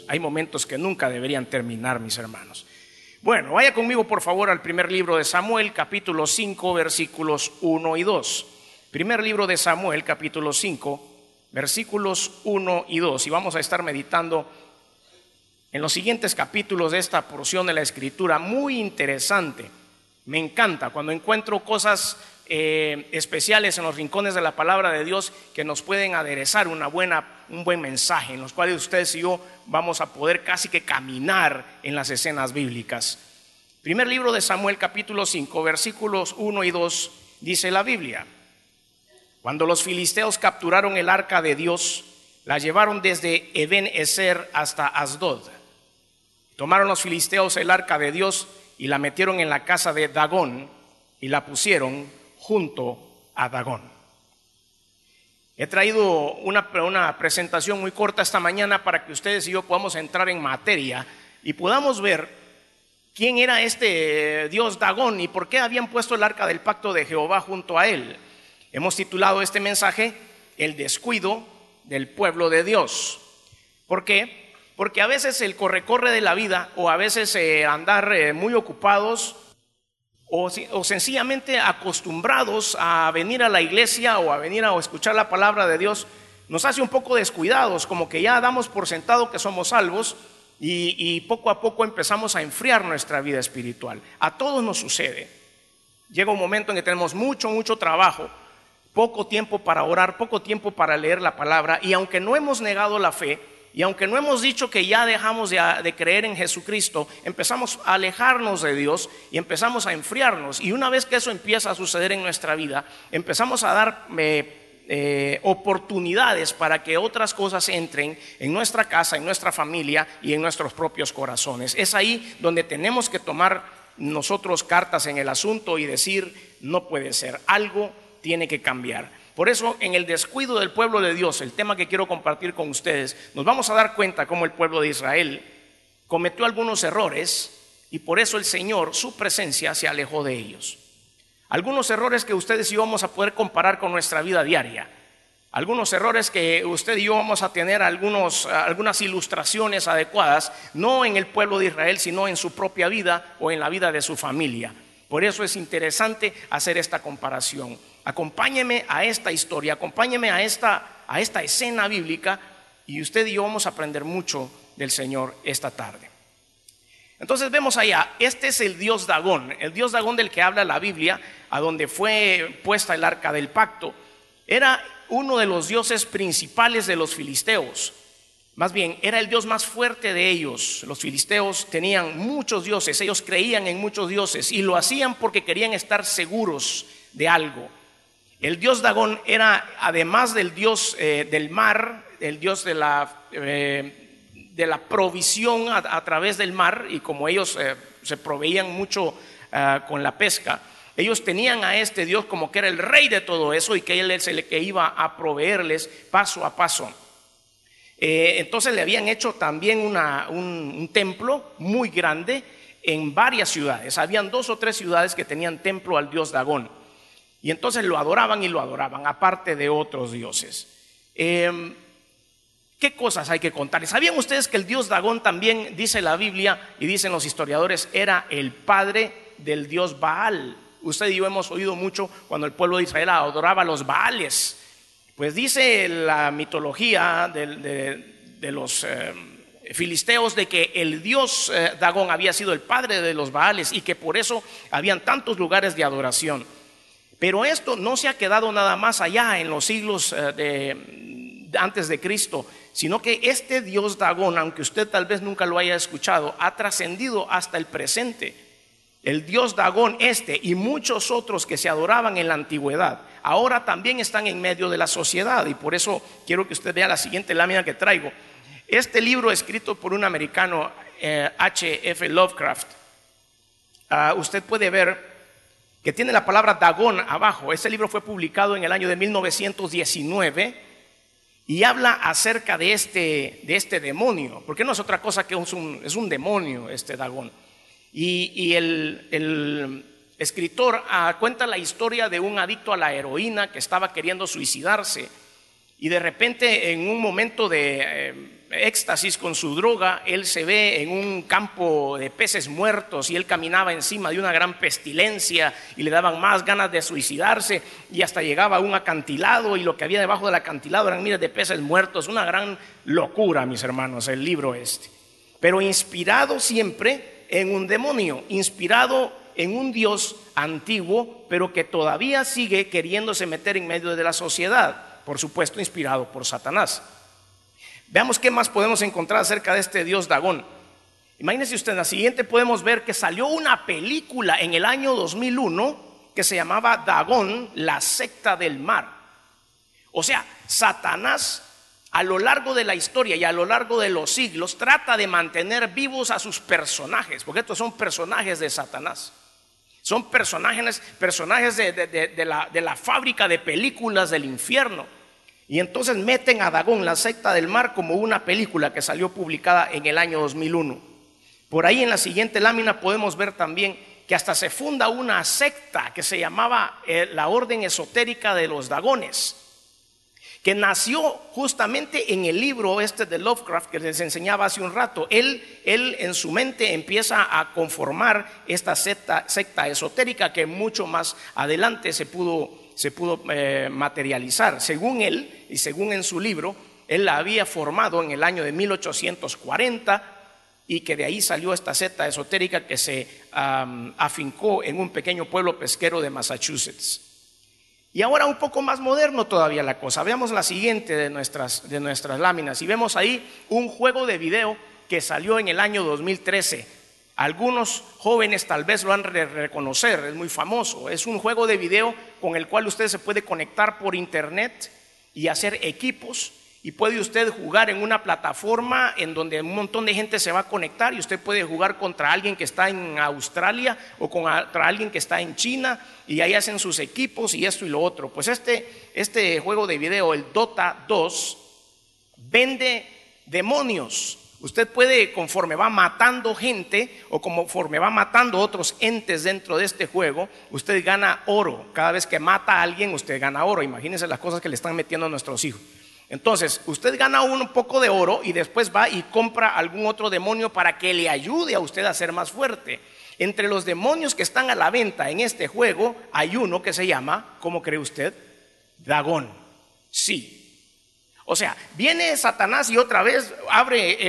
hay momentos que nunca deberían terminar, mis hermanos. Bueno, vaya conmigo por favor al primer libro de Samuel, capítulo 5, versículos 1 y 2. Primer libro de Samuel, capítulo 5, versículos 1 y 2. Y vamos a estar meditando en los siguientes capítulos de esta porción de la Escritura, muy interesante. Me encanta cuando encuentro cosas especiales en los rincones de la palabra de Dios que nos pueden aderezar un buen mensaje, en los cuales ustedes y yo vamos a poder casi que caminar en las escenas bíblicas. Primer libro de Samuel, capítulo 5, versículos 1 y 2, dice la Biblia: Cuando los filisteos capturaron el arca de Dios, la llevaron desde Eben-ezer hasta Asdod. Tomaron los filisteos el arca de Dios y la metieron en la casa de Dagón y la pusieron junto a Dagón. He traído una presentación muy corta esta mañana para que ustedes y yo podamos entrar en materia y podamos ver quién era este Dios Dagón y por qué habían puesto el arca del pacto de Jehová junto a él. Hemos titulado este mensaje El descuido del pueblo de Dios. ¿Por qué? Porque a veces el corre-corre de la vida, o a veces andar muy ocupados, o sencillamente acostumbrados a venir a la iglesia o a venir a escuchar la palabra de Dios, nos hace un poco descuidados, como que ya damos por sentado que somos salvos y poco a poco empezamos a enfriar nuestra vida espiritual. A todos nos sucede. Llega un momento en que tenemos mucho trabajo, poco tiempo para orar, poco tiempo para leer la palabra, y aunque no hemos negado la fe, y aunque no hemos dicho que ya dejamos de creer en Jesucristo, empezamos a alejarnos de Dios y empezamos a enfriarnos. Y una vez que eso empieza a suceder en nuestra vida, empezamos a dar oportunidades para que otras cosas entren en nuestra casa, en nuestra familia y en nuestros propios corazones. Es ahí donde tenemos que tomar nosotros cartas en el asunto y decir: no puede ser, algo tiene que cambiar. Por eso, en el descuido del pueblo de Dios, el tema que quiero compartir con ustedes, nos vamos a dar cuenta cómo el pueblo de Israel cometió algunos errores y por eso el Señor, su presencia, se alejó de ellos. Algunos errores que ustedes y yo vamos a poder comparar con nuestra vida diaria. Algunos errores que usted y yo vamos a tener algunas ilustraciones adecuadas, no en el pueblo de Israel, sino en su propia vida o en la vida de su familia. Por eso es interesante hacer esta comparación. Acompáñeme a esta historia, acompáñeme a esta escena bíblica, y usted y yo vamos a aprender mucho del Señor esta tarde. Entonces vemos allá, este es el Dios Dagón del que habla la Biblia, a donde fue puesta el arca del pacto. Era uno de los dioses principales de los filisteos. Más bien, era el dios más fuerte de ellos. Los filisteos tenían muchos dioses, ellos creían en muchos dioses y lo hacían porque querían estar seguros de algo. El dios Dagón era, además del dios del mar, el dios de la provisión a través del mar, y como ellos se proveían mucho con la pesca, ellos tenían a este dios como que era el rey de todo eso y que él es el que iba a proveerles paso a paso. Entonces le habían hecho también un templo muy grande en varias ciudades. Habían 2 o 3 ciudades que tenían templo al dios Dagón. Y entonces lo adoraban, aparte de otros dioses. ¿Qué cosas hay que contar? ¿Sabían ustedes que el dios Dagón también, dice la Biblia y dicen los historiadores, era el padre del dios Baal? Usted y yo hemos oído mucho cuando el pueblo de Israel adoraba a los Baales. Pues dice la mitología de los filisteos de que el dios Dagón había sido el padre de los Baales y que por eso habían tantos lugares de adoración. Pero esto no se ha quedado nada más allá en los siglos antes de Cristo, sino que este dios Dagón, aunque usted tal vez nunca lo haya escuchado, ha trascendido hasta el presente. El dios Dagón y muchos otros que se adoraban en la antigüedad, ahora también están en medio de la sociedad, y por eso quiero que usted vea la siguiente lámina que traigo. Este libro, escrito por un americano, H.F. Lovecraft, usted puede ver que tiene la palabra Dagón abajo. Este libro fue publicado en el año de 1919 y habla acerca de este demonio, porque no es otra cosa que es un demonio, este Dagón. Y el escritor cuenta la historia de un adicto a la heroína que estaba queriendo suicidarse, y de repente en un momento de éxtasis con su droga, él se ve en un campo de peces muertos y él caminaba encima de una gran pestilencia y le daban más ganas de suicidarse, y hasta llegaba a un acantilado y lo que había debajo del acantilado eran miles de peces muertos. Una gran locura, mis hermanos, el libro este, pero inspirado siempre en un demonio, inspirado en un Dios antiguo, pero que todavía sigue queriéndose meter en medio de la sociedad, por supuesto inspirado por Satanás. Veamos qué más podemos encontrar acerca de este Dios Dagón. Imagínense usted, en la siguiente podemos ver que salió una película en el año 2001 que se llamaba Dagón, la secta del mar. O sea, Satanás a lo largo de la historia y a lo largo de los siglos trata de mantener vivos a sus personajes, porque estos son personajes de Satanás. Son personajes de la fábrica de películas del infierno. Y entonces meten a Dagón, la secta del mar, como una película que salió publicada en el año 2001. Por ahí en la siguiente lámina podemos ver también que hasta se funda una secta que se llamaba la Orden Esotérica de los Dagones, que nació justamente en el libro este de Lovecraft que les enseñaba hace un rato. Él en su mente empieza a conformar esta secta esotérica que mucho más adelante se pudo materializar. Según él y según en su libro, él la había formado en el año de 1840 y que de ahí salió esta secta esotérica que se afincó en un pequeño pueblo pesquero de Massachusetts. Y ahora un poco más moderno todavía la cosa. Veamos la siguiente de nuestras láminas y vemos ahí un juego de video que salió en el año 2013. Algunos jóvenes tal vez lo han de reconocer, es muy famoso. Es un juego de video con el cual usted se puede conectar por internet y hacer equipos, y puede usted jugar en una plataforma en donde un montón de gente se va a conectar y usted puede jugar contra alguien que está en Australia o contra alguien que está en China, y ahí hacen sus equipos y esto y lo otro. Pues este juego de video, el Dota 2, vende demonios. Usted puede, conforme va matando gente o conforme va matando otros entes dentro de este juego, usted gana oro. Cada vez que mata a alguien, usted gana oro. Imagínense las cosas que le están metiendo a nuestros hijos. Entonces, usted gana un poco de oro y después va y compra algún otro demonio para que le ayude a usted a ser más fuerte. Entre los demonios que están a la venta en este juego, hay uno que se llama, ¿cómo cree usted? Dagón. Sí. O sea, viene Satanás y otra vez abre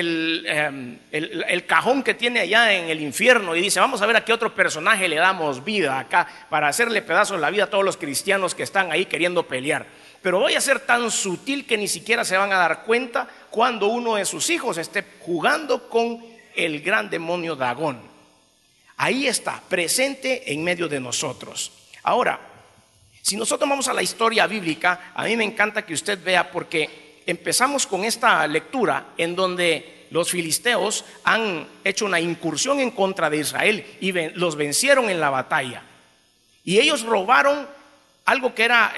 el cajón que tiene allá en el infierno y dice: vamos a ver a qué otro personaje le damos vida acá para hacerle pedazos la vida a todos los cristianos que están ahí queriendo pelear. Pero voy a ser tan sutil que ni siquiera se van a dar cuenta cuando uno de sus hijos esté jugando con el gran demonio Dagón. Ahí está, presente en medio de nosotros. Ahora, si nosotros vamos a la historia bíblica, a mí me encanta que usted vea, porque empezamos con esta lectura en donde los filisteos han hecho una incursión en contra de Israel y los vencieron en la batalla. Y ellos robaron algo que era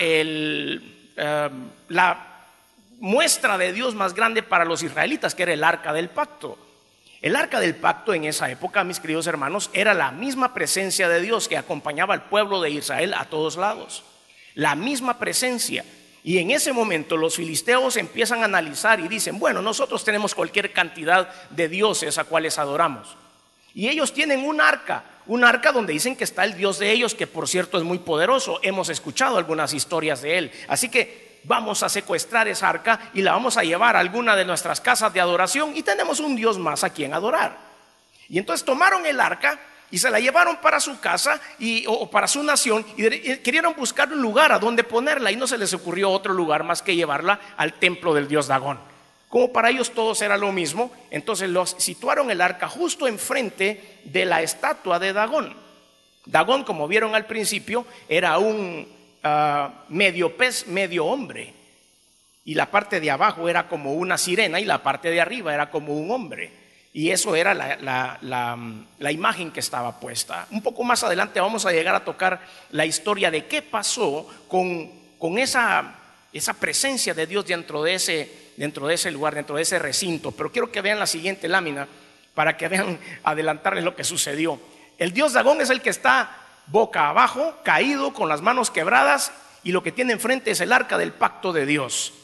la muestra de Dios más grande para los israelitas, que era el arca del pacto. El arca del pacto en esa época, mis queridos hermanos, era la misma presencia de Dios que acompañaba al pueblo de Israel a todos lados. La misma presencia. Y en ese momento los filisteos empiezan a analizar y dicen: bueno, nosotros tenemos cualquier cantidad de dioses a cuales adoramos. Y ellos tienen un arca donde dicen que está el Dios de ellos, que por cierto es muy poderoso. Hemos escuchado algunas historias de él. Así que vamos a secuestrar esa arca y la vamos a llevar a alguna de nuestras casas de adoración y tenemos un Dios más a quien adorar. Y entonces tomaron el arca y se la llevaron para su casa o para su nación, y querían buscar un lugar a donde ponerla, y no se les ocurrió otro lugar más que llevarla al templo del dios Dagón. Como para ellos todos era lo mismo, entonces situaron el arca justo enfrente de la estatua de Dagón. Dagón, como vieron al principio, era un medio pez, medio hombre, y la parte de abajo era como una sirena y la parte de arriba era como un hombre. Y eso era la imagen que estaba puesta. Un poco más adelante vamos a llegar a tocar la historia de qué pasó con esa presencia de Dios dentro de ese lugar, dentro de ese recinto. Pero quiero que vean la siguiente lámina para que vean, adelantarles lo que sucedió. El dios Dagón es el que está boca abajo, caído, con las manos quebradas, y lo que tiene enfrente es el arca del pacto de Dios.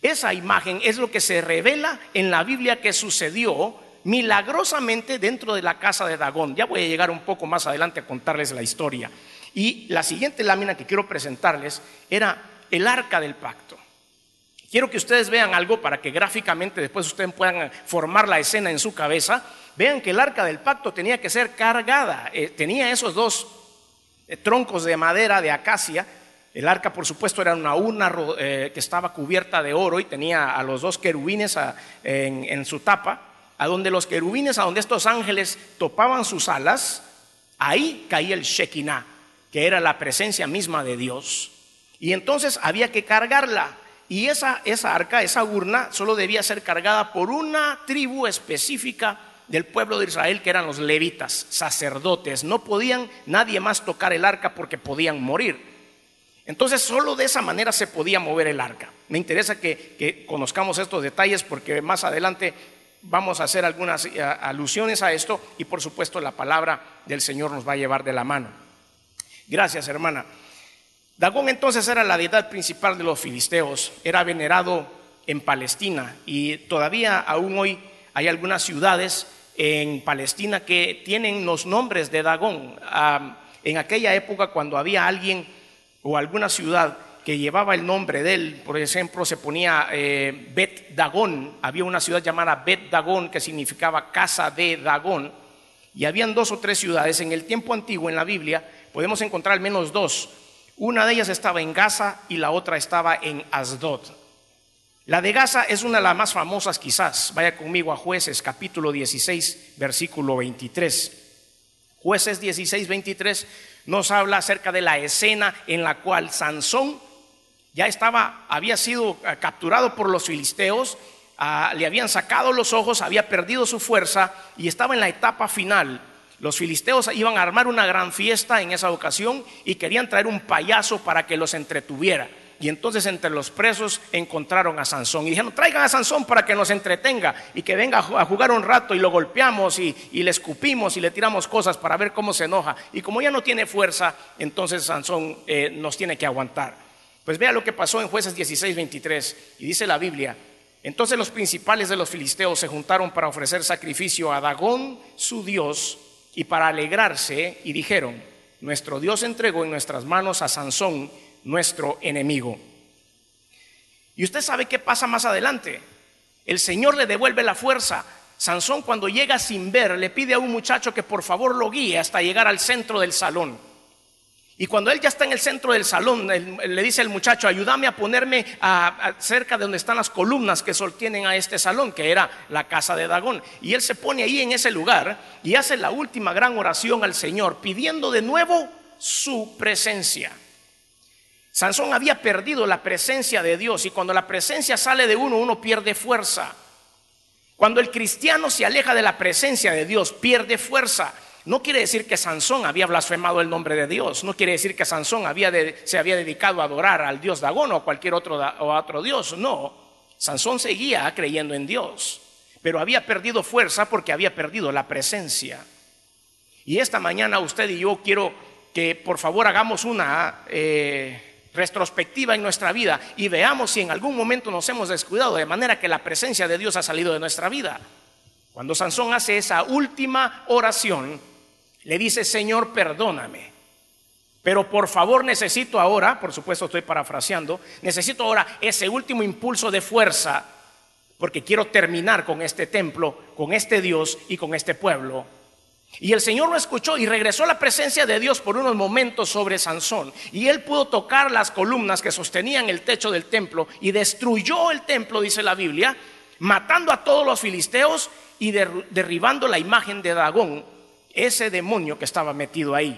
Esa imagen es lo que se revela en la Biblia que sucedió milagrosamente dentro de la casa de Dagón. Ya voy a llegar un poco más adelante a contarles la historia. Y la siguiente lámina que quiero presentarles era el arca del pacto. Quiero que ustedes vean algo para que gráficamente después ustedes puedan formar la escena en su cabeza. Vean que el arca del pacto tenía que ser cargada. Tenía esos dos troncos de madera de acacia. El arca, por supuesto, era una urna que estaba cubierta de oro y tenía a los dos querubines en su tapa, a donde los querubines, a donde estos ángeles topaban sus alas, ahí caía el Shekinah, que era la presencia misma de Dios. Y entonces había que cargarla. Y esa arca, esa urna, solo debía ser cargada por una tribu específica del pueblo de Israel, que eran los levitas, sacerdotes. No podían nadie más tocar el arca porque podían morir. Entonces solo de esa manera se podía mover el arca. Me interesa que conozcamos estos detalles porque más adelante vamos a hacer algunas alusiones a esto y por supuesto la palabra del Señor nos va a llevar de la mano. Gracias, hermana. Dagón entonces era la deidad principal de los filisteos, era venerado en Palestina y todavía aún hoy hay algunas ciudades en Palestina que tienen los nombres de Dagón. En aquella época, cuando había alguien o alguna ciudad que llevaba el nombre de él, por ejemplo, se ponía Bet Dagón. Había una ciudad llamada Bet Dagón que significaba casa de Dagón, y habían 2 o 3 ciudades. En el tiempo antiguo, en la Biblia, podemos encontrar al menos 2. Una de ellas estaba en Gaza y la otra estaba en Asdod. La de Gaza es una de las más famosas quizás. Vaya conmigo a Jueces capítulo 16 versículo 23. Jueces 16, 23 nos habla acerca de la escena en la cual Sansón ya había sido capturado por los filisteos, le habían sacado los ojos, había perdido su fuerza y estaba en la etapa final. Los filisteos iban a armar una gran fiesta en esa ocasión y querían traer un payaso para que los entretuviera. Y entonces entre los presos encontraron a Sansón y dijeron: traigan a Sansón para que nos entretenga y que venga a jugar un rato, y lo golpeamos y le escupimos y le tiramos cosas para ver cómo se enoja. Y como ya no tiene fuerza, entonces Sansón nos tiene que aguantar. Pues vea lo que pasó en Jueces 16, 23, y dice la Biblia: entonces los principales de los filisteos se juntaron para ofrecer sacrificio a Dagón, su dios, y para alegrarse, y dijeron: nuestro Dios entregó en nuestras manos a Sansón, nuestro enemigo. Y usted sabe qué pasa más adelante. El Señor le devuelve la fuerza. Sansón, cuando llega sin ver, le pide a un muchacho que por favor lo guíe hasta llegar al centro del salón. Y cuando él ya está en el centro del salón, le dice al muchacho: ayúdame a ponerme cerca de donde están las columnas que sostienen a este salón, que era la casa de Dagón. Y él se pone ahí en ese lugar y hace la última gran oración al Señor, pidiendo de nuevo su presencia. Sansón había perdido la presencia de Dios, y cuando la presencia sale de uno pierde fuerza. Cuando el cristiano se aleja de la presencia de Dios, pierde fuerza. No quiere decir que Sansón había blasfemado el nombre de Dios. No quiere decir que Sansón se había dedicado a adorar al dios Dagón o a cualquier otro dios. No, Sansón seguía creyendo en Dios, pero había perdido fuerza porque había perdido la presencia. Y esta mañana usted y yo quiero que por favor hagamos una retrospectiva en nuestra vida y veamos si en algún momento nos hemos descuidado, de manera que la presencia de Dios ha salido de nuestra vida. Cuando Sansón hace esa última oración, le dice: Señor, perdóname, pero por favor necesito ahora, por supuesto estoy parafraseando, necesito ahora ese último impulso de fuerza, porque quiero terminar con este templo, con este Dios y con este pueblo. Y el Señor lo escuchó y regresó la presencia de Dios por unos momentos sobre Sansón, y él pudo tocar las columnas que sostenían el techo del templo y destruyó el templo, dice la Biblia, matando a todos los filisteos y derribando la imagen de Dagón, ese demonio que estaba metido ahí.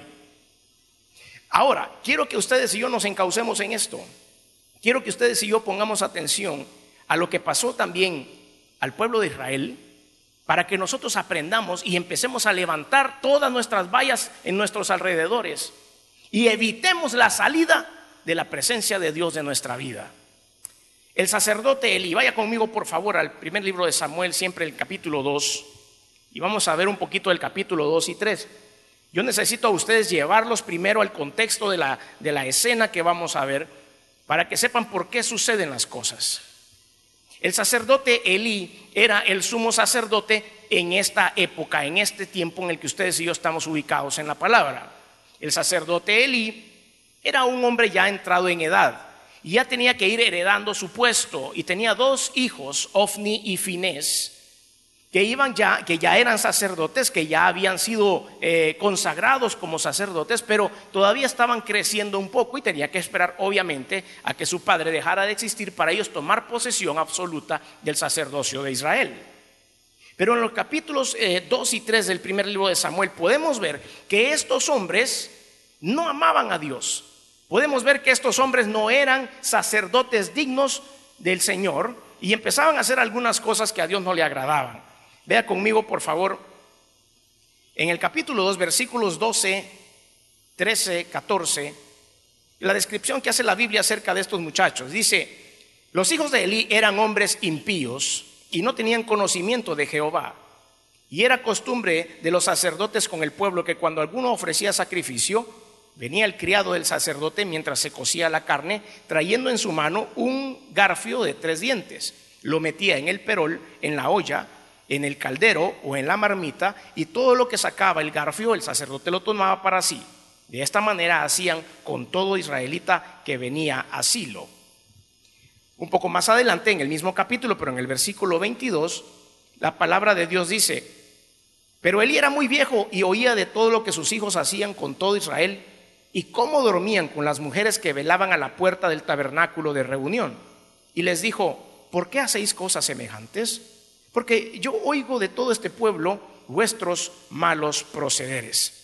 Ahora, quiero que ustedes y yo nos encaucemos en esto. Quiero que ustedes y yo pongamos atención a lo que pasó también al pueblo de Israel, para que nosotros aprendamos y empecemos a levantar todas nuestras vallas en nuestros alrededores y evitemos la salida de la presencia de Dios de nuestra vida. El sacerdote Eli, vaya conmigo por favor al primer libro de Samuel, siempre el capítulo 2, y vamos a ver un poquito del capítulo 2 y 3. Yo necesito a ustedes llevarlos primero al contexto de la escena que vamos a ver, para que sepan por qué suceden las cosas. El sacerdote Elí era el sumo sacerdote en esta época, en este tiempo en el que ustedes y yo estamos ubicados en la palabra. El sacerdote Elí era un hombre ya entrado en edad y ya tenía que ir heredando su puesto, y tenía dos hijos, Ofni y Finés, que ya eran sacerdotes, que ya habían sido consagrados como sacerdotes, pero todavía estaban creciendo un poco y tenía que esperar obviamente a que su padre dejara de existir para ellos tomar posesión absoluta del sacerdocio de Israel. Pero en los capítulos 2 y 3 del primer libro de Samuel podemos ver que estos hombres no amaban a Dios. Podemos ver que estos hombres no eran sacerdotes dignos del Señor y empezaban a hacer algunas cosas que a Dios no le agradaban. Vea conmigo, por favor, en el capítulo 2, versículos 12, 13, 14, la descripción que hace la Biblia acerca de estos muchachos. Dice: los hijos de Elí eran hombres impíos y no tenían conocimiento de Jehová. Y era costumbre de los sacerdotes con el pueblo que cuando alguno ofrecía sacrificio, venía el criado del sacerdote mientras se cocía la carne, trayendo en su mano un garfio de 3 dientes. Lo metía en el perol, en la olla, en el caldero o en la marmita, y todo lo que sacaba el garfio el sacerdote lo tomaba para sí. De esta manera hacían con todo israelita que venía a Silo. Un poco más adelante en el mismo capítulo, pero en el versículo 22, la palabra de Dios dice: pero Elí era muy viejo y oía de todo lo que sus hijos hacían con todo Israel y cómo dormían con las mujeres que velaban a la puerta del tabernáculo de reunión. Y les dijo: ¿por qué hacéis cosas semejantes? Porque yo oigo de todo este pueblo vuestros malos procederes.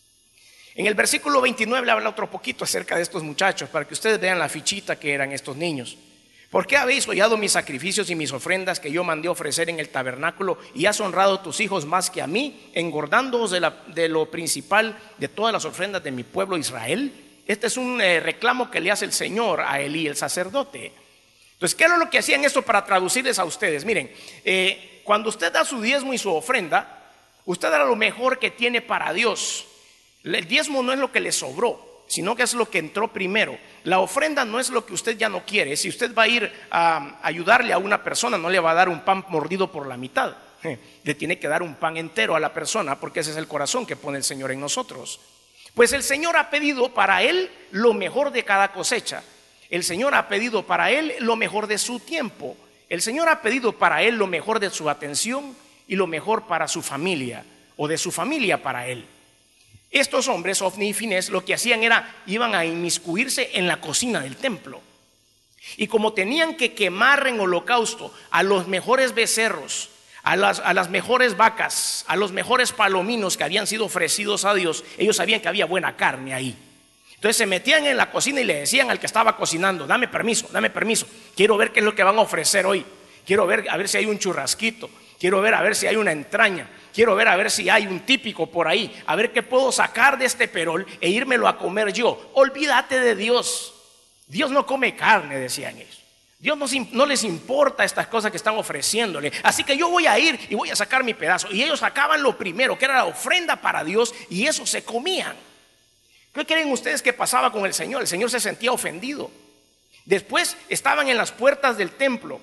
En el versículo 29 le habla otro poquito acerca de estos muchachos, para que ustedes vean la fichita que eran estos niños. ¿Por qué habéis hollado mis sacrificios y mis ofrendas que yo mandé ofrecer en el tabernáculo, y has honrado a tus hijos más que a mí, engordándoos de lo principal de todas las ofrendas de mi pueblo Israel? Este es un reclamo que le hace el Señor a Elí, el sacerdote. Entonces, ¿qué era lo que hacían esto para traducirles a ustedes? Miren, cuando usted da su diezmo y su ofrenda, usted da lo mejor que tiene para Dios. El diezmo no es lo que le sobró, sino que es lo que entró primero. La ofrenda no es lo que usted ya no quiere. Si usted va a ir a ayudarle a una persona, no le va a dar un pan mordido por la mitad. Le tiene que dar un pan entero a la persona, porque ese es el corazón que pone el Señor en nosotros. Pues el Señor ha pedido para él lo mejor de cada cosecha. El Señor ha pedido para él lo mejor de su tiempo. El Señor ha pedido para él lo mejor de su atención y lo mejor para su familia, o de su familia para él. Estos hombres, Ofni y Finés, lo que hacían era, iban a inmiscuirse en la cocina del templo. Y como tenían que quemar en holocausto a los mejores becerros, a las mejores vacas, a los mejores palominos que habían sido ofrecidos a Dios, ellos sabían que había buena carne ahí. Entonces se metían en la cocina y le decían al que estaba cocinando: dame permiso, quiero ver qué es lo que van a ofrecer hoy. Quiero ver a ver si hay un churrasquito, quiero ver a ver si hay una entraña, quiero ver a ver si hay un típico por ahí, a ver qué puedo sacar de este perol e írmelo a comer yo. Olvídate de Dios. Dios no come carne, decían ellos. Dios no les importa estas cosas que están ofreciéndole. Así que yo voy a ir y voy a sacar mi pedazo. Y ellos sacaban lo primero, que era la ofrenda para Dios, y eso se comían. ¿Qué creen ustedes que pasaba con el Señor? El Señor se sentía ofendido. Después estaban en las puertas del templo,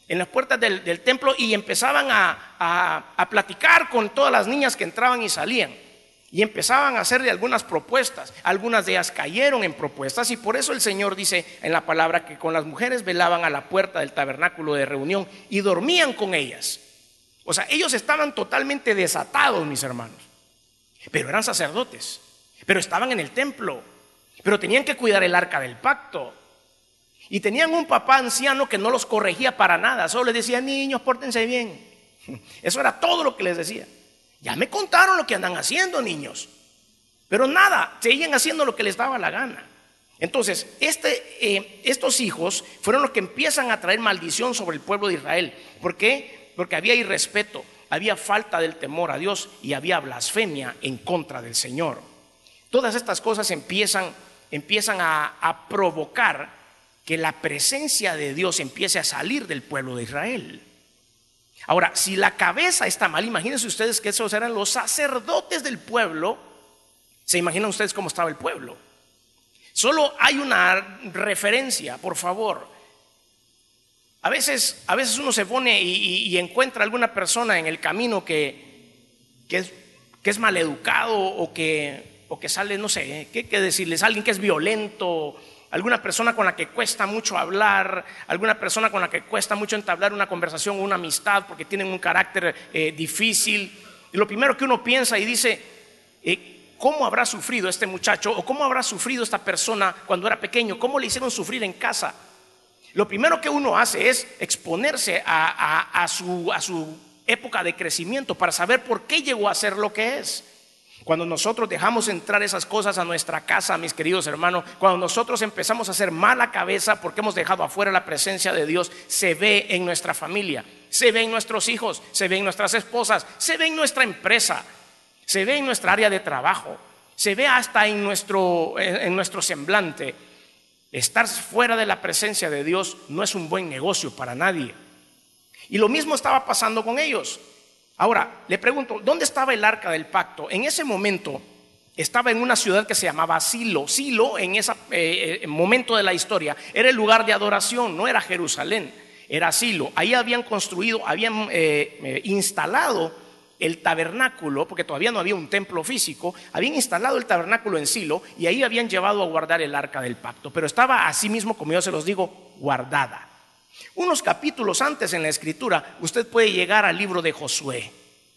del templo, y empezaban a platicar con todas las niñas que entraban y salían. Y empezaban a hacerle algunas propuestas. Algunas de ellas cayeron en propuestas, y por eso el Señor dice en la palabra que con las mujeres velaban a la puerta del tabernáculo de reunión y dormían con ellas. O sea, ellos estaban totalmente desatados, mis hermanos. Pero eran sacerdotes. Pero estaban en el templo, pero tenían que cuidar el arca del pacto. Y tenían un papá anciano que no los corregía para nada, solo les decía: niños, pórtense bien. Eso era todo lo que les decía. Ya me contaron lo que andan haciendo, niños. Pero nada, seguían haciendo lo que les daba la gana. Entonces, estos hijos fueron los que empiezan a traer maldición sobre el pueblo de Israel. ¿Por qué? Porque había irrespeto, había falta del temor a Dios y había blasfemia en contra del Señor. Todas estas cosas empiezan a provocar que la presencia de Dios empiece a salir del pueblo de Israel. Ahora, si la cabeza está mal, imagínense ustedes que esos eran los sacerdotes del pueblo. ¿Se imaginan ustedes cómo estaba el pueblo? Solo hay una referencia, por favor. A veces uno se pone y encuentra alguna persona en el camino que es maleducado o que sale, no sé, ¿qué decirles? Alguien que es violento, alguna persona con la que cuesta mucho hablar, alguna persona con la que cuesta mucho entablar una conversación o una amistad porque tienen un carácter difícil. Y lo primero que uno piensa y dice, ¿cómo habrá sufrido este muchacho o cómo habrá sufrido esta persona cuando era pequeño? ¿Cómo le hicieron sufrir en casa? Lo primero que uno hace es exponerse a su época de crecimiento para saber por qué llegó a ser lo que es. Cuando nosotros dejamos entrar esas cosas a nuestra casa, mis queridos hermanos, cuando nosotros empezamos a hacer mala cabeza porque hemos dejado afuera la presencia de Dios, se ve en nuestra familia, se ve en nuestros hijos, se ve en nuestras esposas, se ve en nuestra empresa, se ve en nuestra área de trabajo, se ve hasta en nuestro semblante. Estar fuera de la presencia de Dios no es un buen negocio para nadie. Y lo mismo estaba pasando con ellos. Ahora, le pregunto, ¿dónde estaba el arca del pacto? En ese momento estaba en una ciudad que se llamaba Silo. Silo, en ese momento de la historia, era el lugar de adoración, no era Jerusalén, era Silo. Ahí habían construido, habían instalado el tabernáculo, porque todavía no había un templo físico. Habían instalado el tabernáculo en Silo y ahí habían llevado a guardar el arca del pacto, pero estaba así mismo, como yo se los digo, guardada. Unos capítulos antes en la escritura usted puede llegar al libro de Josué.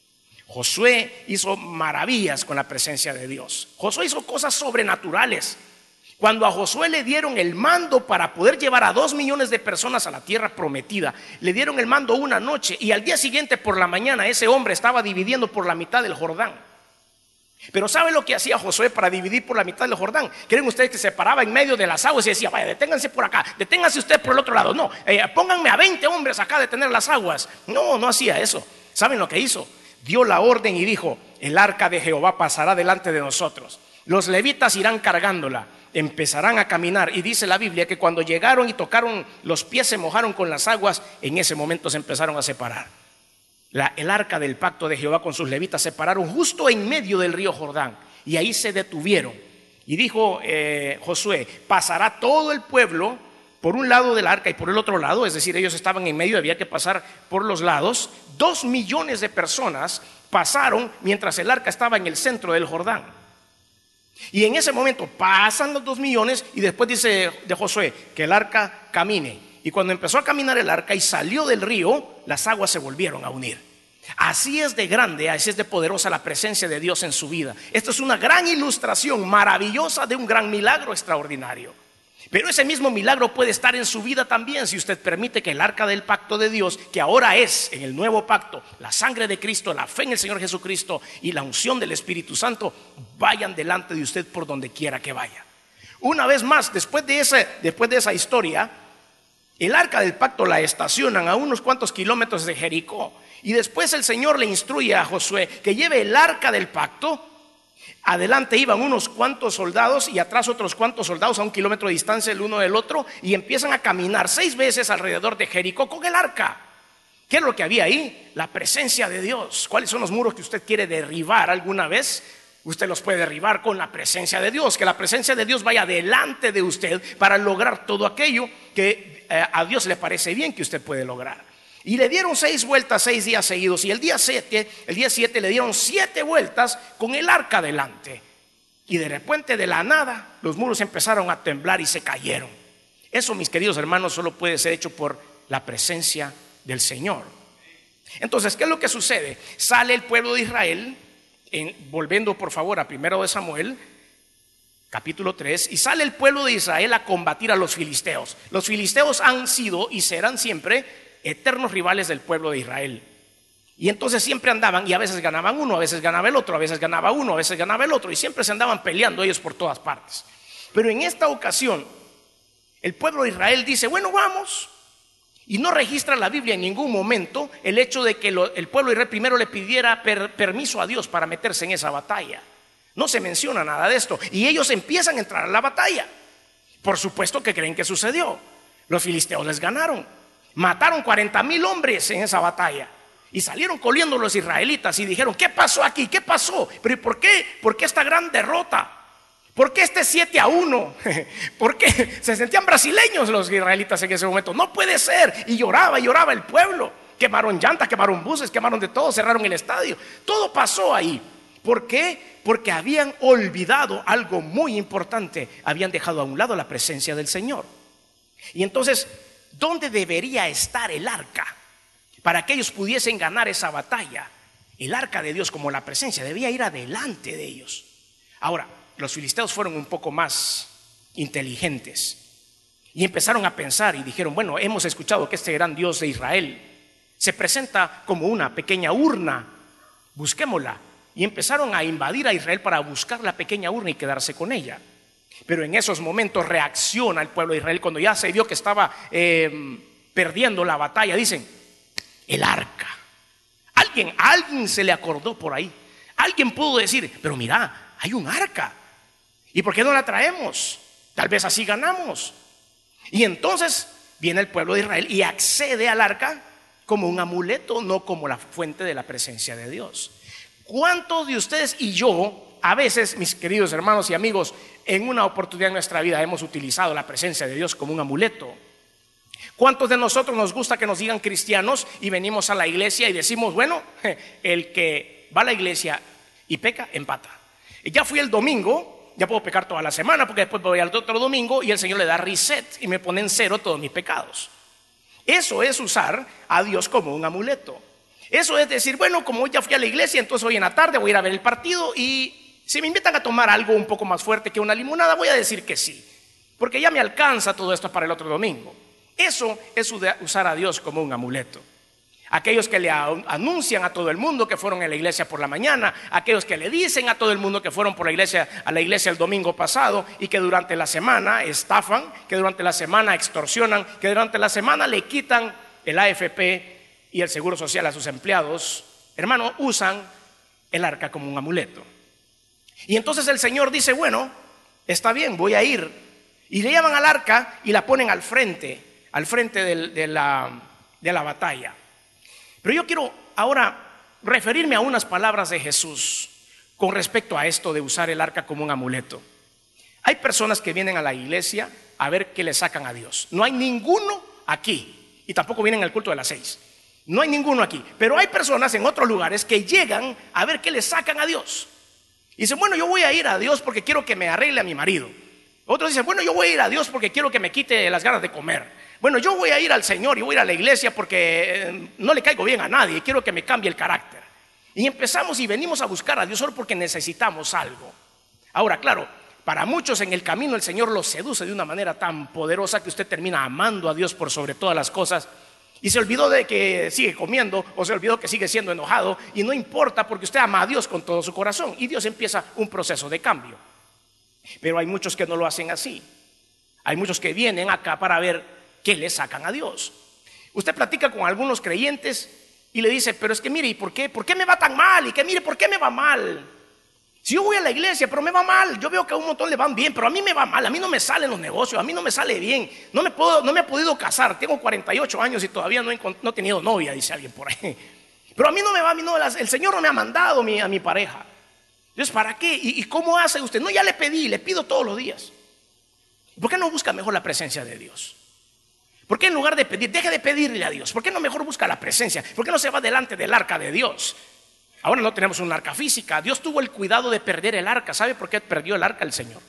Josué hizo maravillas con la presencia de Dios. Josué hizo cosas sobrenaturales. Cuando a Josué le dieron el mando para poder llevar a 2 millones de personas a la tierra prometida, le dieron el mando una noche y al día siguiente por la mañana ese hombre estaba dividiendo por la mitad del Jordán. Pero ¿sabe lo que hacía Josué para dividir por la mitad del Jordán? ¿Creen ustedes que se paraba en medio de las aguas y decía, vaya, deténganse por acá, deténganse ustedes por el otro lado? No, pónganme a 20 hombres acá a detener las aguas. No hacía eso. ¿Saben lo que hizo? Dio la orden y dijo, el arca de Jehová pasará delante de nosotros. Los levitas irán cargándola, empezarán a caminar. Y dice la Biblia que cuando llegaron y tocaron, los pies se mojaron con las aguas, en ese momento se empezaron a separar. El arca del pacto de Jehová con sus levitas se pararon justo en medio del río Jordán y ahí se detuvieron. Y dijo Josué, pasará todo el pueblo por un lado del arca y por el otro lado, es decir, ellos estaban en medio, había que pasar por los lados. 2 millones de personas pasaron mientras el arca estaba en el centro del Jordán. Y en ese momento pasan los 2 millones y después dice de Josué que el arca camine. Y cuando empezó a caminar el arca y salió del río, las aguas se volvieron a unir. Así es de grande, así es de poderosa la presencia de Dios en su vida. Esto es una gran ilustración maravillosa de un gran milagro extraordinario. Pero ese mismo milagro puede estar en su vida también si usted permite que el arca del pacto de Dios, que ahora es en el nuevo pacto, la sangre de Cristo, la fe en el Señor Jesucristo y la unción del Espíritu Santo, vayan delante de usted por donde quiera que vaya. Una vez más, después de esa historia, el arca del pacto la estacionan a unos cuantos kilómetros de Jericó. Y después el Señor le instruye a Josué que lleve el arca del pacto. Adelante iban unos cuantos soldados y atrás otros cuantos soldados a 1 kilómetro de distancia el uno del otro. Y empiezan a caminar 6 veces alrededor de Jericó con el arca. ¿Qué es lo que había ahí? La presencia de Dios. ¿Cuáles son los muros que usted quiere derribar alguna vez? Usted los puede derribar con la presencia de Dios. Que la presencia de Dios vaya delante de usted para lograr todo aquello que a Dios le parece bien que usted puede lograr. Y le dieron 6 vueltas 6 días seguidos. Y el día 7 le dieron 7 vueltas con el arca delante. Y de repente, de la nada, los muros empezaron a temblar y se cayeron. Eso, mis queridos hermanos, solo puede ser hecho por la presencia del Señor. Entonces, ¿qué es lo que sucede? Sale el pueblo de Israel, volviendo por favor a 1 de Samuel, capítulo 3, y sale el pueblo de Israel a combatir a los filisteos. Los filisteos han sido y serán siempre eternos rivales del pueblo de Israel. Y entonces siempre andaban, y a veces ganaban uno, a veces ganaba el otro, a veces ganaba uno, a veces ganaba el otro, y siempre se andaban peleando ellos por todas partes. Pero en esta ocasión, el pueblo de Israel dice, bueno, vamos. Y no registra la Biblia en ningún momento el hecho de que el pueblo de Israel primero le pidiera permiso a Dios para meterse en esa batalla. No se menciona nada de esto. Y ellos empiezan a entrar a la batalla. Por supuesto que creen que sucedió. Los filisteos les ganaron. Mataron 40,000 hombres en esa batalla. Y salieron corriendo los israelitas y dijeron, ¿qué pasó aquí? ¿Qué pasó? ¿Pero por qué? ¿Por qué esta gran derrota? ¿Por qué este 7-1? Porque se sentían brasileños los israelitas en ese momento. No puede ser. Y lloraba el pueblo. Quemaron llantas, quemaron buses, quemaron de todo, cerraron el estadio. Todo pasó ahí. ¿Por qué? Porque habían olvidado algo muy importante. Habían dejado a un lado la presencia del Señor. Y entonces, ¿dónde debería estar el arca? Para que ellos pudiesen ganar esa batalla. El arca de Dios, como la presencia, debía ir adelante de ellos. Ahora, los filisteos fueron un poco más inteligentes y empezaron a pensar y dijeron: bueno, hemos escuchado que este gran Dios de Israel se presenta como una pequeña urna, busquémosla. Y empezaron a invadir a Israel para buscar la pequeña urna y quedarse con ella. Pero en esos momentos reacciona el pueblo de Israel cuando ya se vio que estaba perdiendo la batalla. Dicen: el arca. A alguien se le acordó por ahí. Alguien pudo decir: pero mira, hay un arca. ¿Y por qué no la traemos? Tal vez así ganamos. Y entonces viene el pueblo de Israel y accede al arca como un amuleto, no como la fuente de la presencia de Dios. ¿Cuántos de ustedes y yo, a veces, mis queridos hermanos y amigos, en una oportunidad en nuestra vida hemos utilizado la presencia de Dios como un amuleto? ¿Cuántos de nosotros nos gusta que nos digan cristianos y venimos a la iglesia y decimos: bueno, el que va a la iglesia y peca, empata? Ya fui el domingo, ya puedo pecar toda la semana porque después voy al otro domingo y el Señor le da reset y me pone en cero todos mis pecados. Eso es usar a Dios como un amuleto. Eso es decir: bueno, como hoy ya fui a la iglesia, entonces hoy en la tarde voy a ir a ver el partido y si me invitan a tomar algo un poco más fuerte que una limonada, voy a decir que sí, porque ya me alcanza todo esto para el otro domingo. Eso es usar a Dios como un amuleto. Aquellos que le anuncian a todo el mundo que fueron a la iglesia por la mañana, aquellos que le dicen a todo el mundo que fueron a la iglesia el domingo pasado y que durante la semana estafan, que durante la semana extorsionan, que durante la semana le quitan el AFP y el seguro social a sus empleados. Hermano, usan el arca como un amuleto. Y entonces el Señor dice: bueno, está bien, voy a ir. Y le llaman al arca y la ponen al frente de la batalla. Pero yo quiero ahora referirme a unas palabras de Jesús con respecto a esto de usar el arca como un amuleto. Hay personas que vienen a la iglesia a ver qué le sacan a Dios. No hay ninguno aquí, y tampoco vienen al culto de las 6. No hay ninguno aquí, pero hay personas en otros lugares que llegan a ver qué le sacan a Dios. Y dicen: bueno, yo voy a ir a Dios porque quiero que me arregle a mi marido. Otros dicen: bueno, yo voy a ir a Dios porque quiero que me quite las ganas de comer. Bueno, yo voy a ir al Señor y voy a ir a la iglesia porque no le caigo bien a nadie y quiero que me cambie el carácter. Y empezamos y venimos a buscar a Dios solo porque necesitamos algo. Ahora, claro, para muchos en el camino el Señor los seduce de una manera tan poderosa que usted termina amando a Dios por sobre todas las cosas y se olvidó de que sigue comiendo o se olvidó que sigue siendo enojado, y no importa porque usted ama a Dios con todo su corazón y Dios empieza un proceso de cambio. Pero hay muchos que no lo hacen así. Hay muchos que vienen acá para ver qué le sacan a Dios. Usted platica con algunos creyentes y le dice: pero es que mire, ¿y por qué me va tan mal? Y que mire, ¿por qué me va mal? Si yo voy a la iglesia, pero me va mal. Yo veo que a un montón le van bien, pero a mí me va mal. A mí no me salen los negocios, a mí no me sale bien. No me he podido casar. Tengo 48 años y todavía no he tenido novia, dice alguien por ahí. Pero a mí no me va, el Señor no me ha mandado a mi pareja. Entonces, ¿para qué? ¿Y cómo hace usted? No, ya le pedí, le pido todos los días. ¿Por qué no busca mejor la presencia de Dios? ¿Por qué en lugar de pedir, deje de pedirle a Dios? ¿Por qué no mejor busca la presencia? ¿Por qué no se va delante del arca de Dios? Ahora no tenemos un arca física. Dios tuvo el cuidado de perder el arca. ¿Sabe por qué perdió el arca el Señor?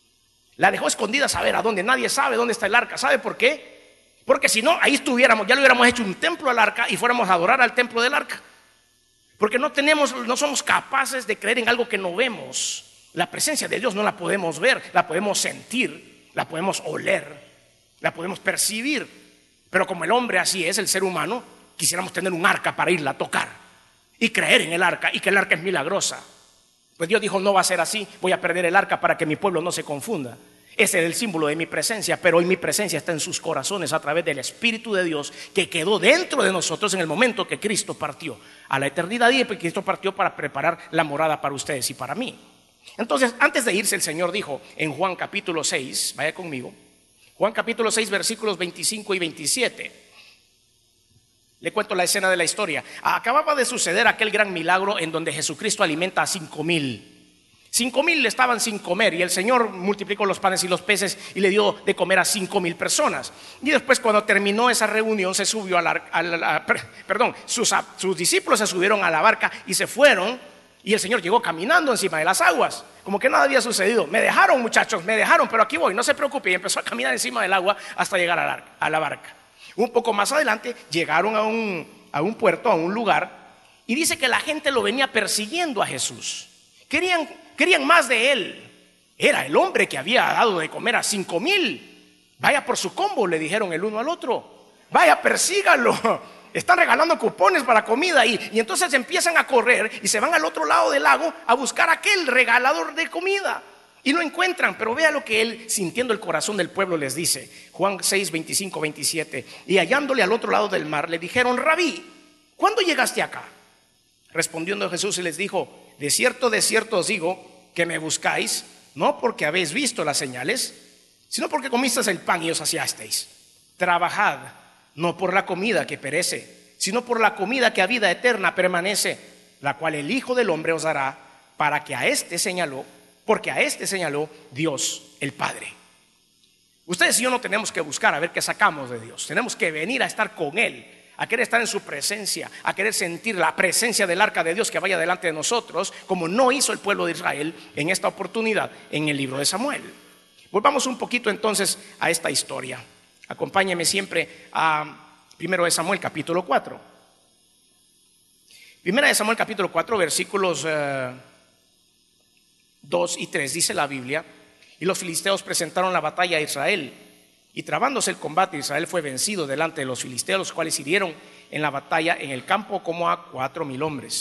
La dejó escondida a saber a dónde. Nadie sabe dónde está el arca. ¿Sabe por qué? Porque si no, ahí estuviéramos, ya le hubiéramos hecho un templo al arca y fuéramos a adorar al templo del arca. Porque no somos capaces de creer en algo que no vemos. La presencia de Dios no la podemos ver, la podemos sentir, la podemos oler, la podemos percibir. Pero como el hombre así es, el ser humano, quisiéramos tener un arca para irla a tocar y creer en el arca y que el arca es milagrosa. Pues Dios dijo: no va a ser así, voy a perder el arca para que mi pueblo no se confunda. Ese es el símbolo de mi presencia, pero hoy mi presencia está en sus corazones a través del Espíritu de Dios que quedó dentro de nosotros en el momento que Cristo partió a la eternidad, y Cristo partió para preparar la morada para ustedes y para mí. Entonces, antes de irse, el Señor dijo en Juan capítulo 6, vaya conmigo, Juan capítulo 6 versículos 25 y 27. Le cuento la escena de la historia. Acababa de suceder aquel gran milagro en donde Jesucristo alimenta a 5,000. 5,000 estaban sin comer y el Señor multiplicó los panes y los peces y le dio de comer a 5,000 personas. Y después, cuando terminó esa reunión, se subió sus discípulos se subieron a la barca y se fueron, y el Señor llegó caminando encima de las aguas, como que nada había sucedido. Me dejaron, muchachos, me dejaron, pero aquí voy, no se preocupe. Y empezó a caminar encima del agua hasta llegar a la barca. Un poco más adelante llegaron a un puerto, a un lugar, y dice que la gente lo venía persiguiendo a Jesús. Querían más de él. Era el hombre que había dado de comer a 5,000. Vaya por su combo, le dijeron el uno al otro. Vaya, persígalo. Están regalando cupones para comida y entonces empiezan a correr y se van al otro lado del lago a buscar a aquel regalador de comida. Y lo encuentran, pero vea lo que él, sintiendo el corazón del pueblo, les dice. Juan 6, 25, 27. Y hallándole al otro lado del mar, le dijeron: Rabí, ¿cuándo llegaste acá? Respondiendo Jesús y les dijo: de cierto os digo que me buscáis, no porque habéis visto las señales, sino porque comisteis el pan y os saciasteis. Trabajad, no por la comida que perece, sino por la comida que a vida eterna permanece, la cual el Hijo del Hombre os dará, porque a este señaló Dios el Padre. Ustedes y yo no tenemos que buscar a ver qué sacamos de Dios. Tenemos que venir a estar con Él, a querer estar en su presencia, a querer sentir la presencia del arca de Dios que vaya delante de nosotros, como no hizo el pueblo de Israel en esta oportunidad en el libro de Samuel. Volvamos un poquito entonces a esta historia. Acompáñeme siempre a 1 Samuel capítulo 4. 1 Samuel capítulo 4 versículos 2 y 3 dice la Biblia: y los filisteos presentaron la batalla a Israel, y trabándose el combate, Israel fue vencido delante de los filisteos, los cuales hirieron en la batalla en el campo como a 4,000 hombres.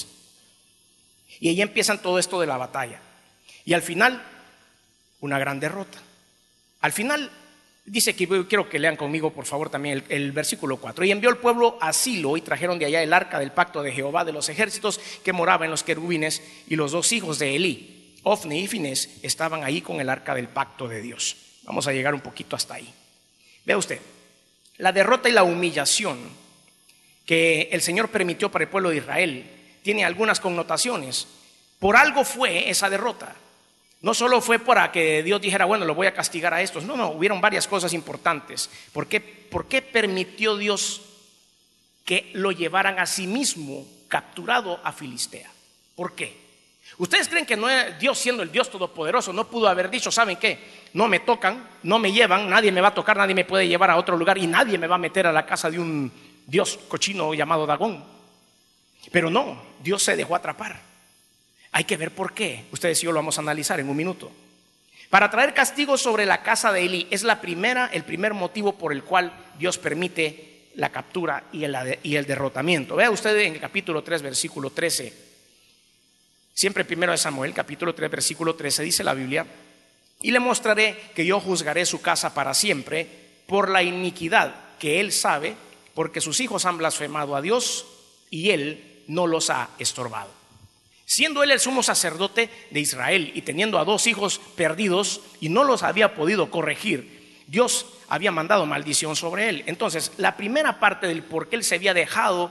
Y ahí empiezan todo esto de la batalla. Y al final, una gran derrota. Al final, dice que quiero que lean conmigo, por favor, también el versículo 4. Y envió el pueblo a Silo, y trajeron de allá el arca del pacto de Jehová de los ejércitos, que moraba en los querubines, y los 2 hijos de Elí, Ofni y Finés, estaban ahí con el arca del pacto de Dios. Vamos a llegar un poquito hasta ahí. Vea usted, la derrota y la humillación que el Señor permitió para el pueblo de Israel tiene algunas connotaciones. Por algo fue esa derrota. No solo fue para que Dios dijera: bueno, lo voy a castigar a estos. No, hubieron varias cosas importantes. ¿Por qué permitió Dios que lo llevaran a sí mismo capturado a Filistea? ¿Por qué? ¿Ustedes creen que Dios, siendo el Dios todopoderoso, no pudo haber dicho: ¿saben qué? No me tocan, no me llevan, nadie me va a tocar, nadie me puede llevar a otro lugar y nadie me va a meter a la casa de un Dios cochino llamado Dagón? Pero no, Dios se dejó atrapar. Hay que ver por qué. Ustedes y yo lo vamos a analizar en un minuto. Para traer castigo sobre la casa de Elí es el primer motivo por el cual Dios permite la captura y el derrotamiento. Vea usted en el capítulo 3, versículo 13. Siempre 1 Samuel, capítulo 3, versículo 13, dice la Biblia: y le mostraré que yo juzgaré su casa para siempre por la iniquidad que él sabe, porque sus hijos han blasfemado a Dios y él no los ha estorbado. Siendo él el sumo sacerdote de Israel y teniendo a 2 hijos perdidos y no los había podido corregir, Dios había mandado maldición sobre él. Entonces, la primera parte del por qué él se había dejado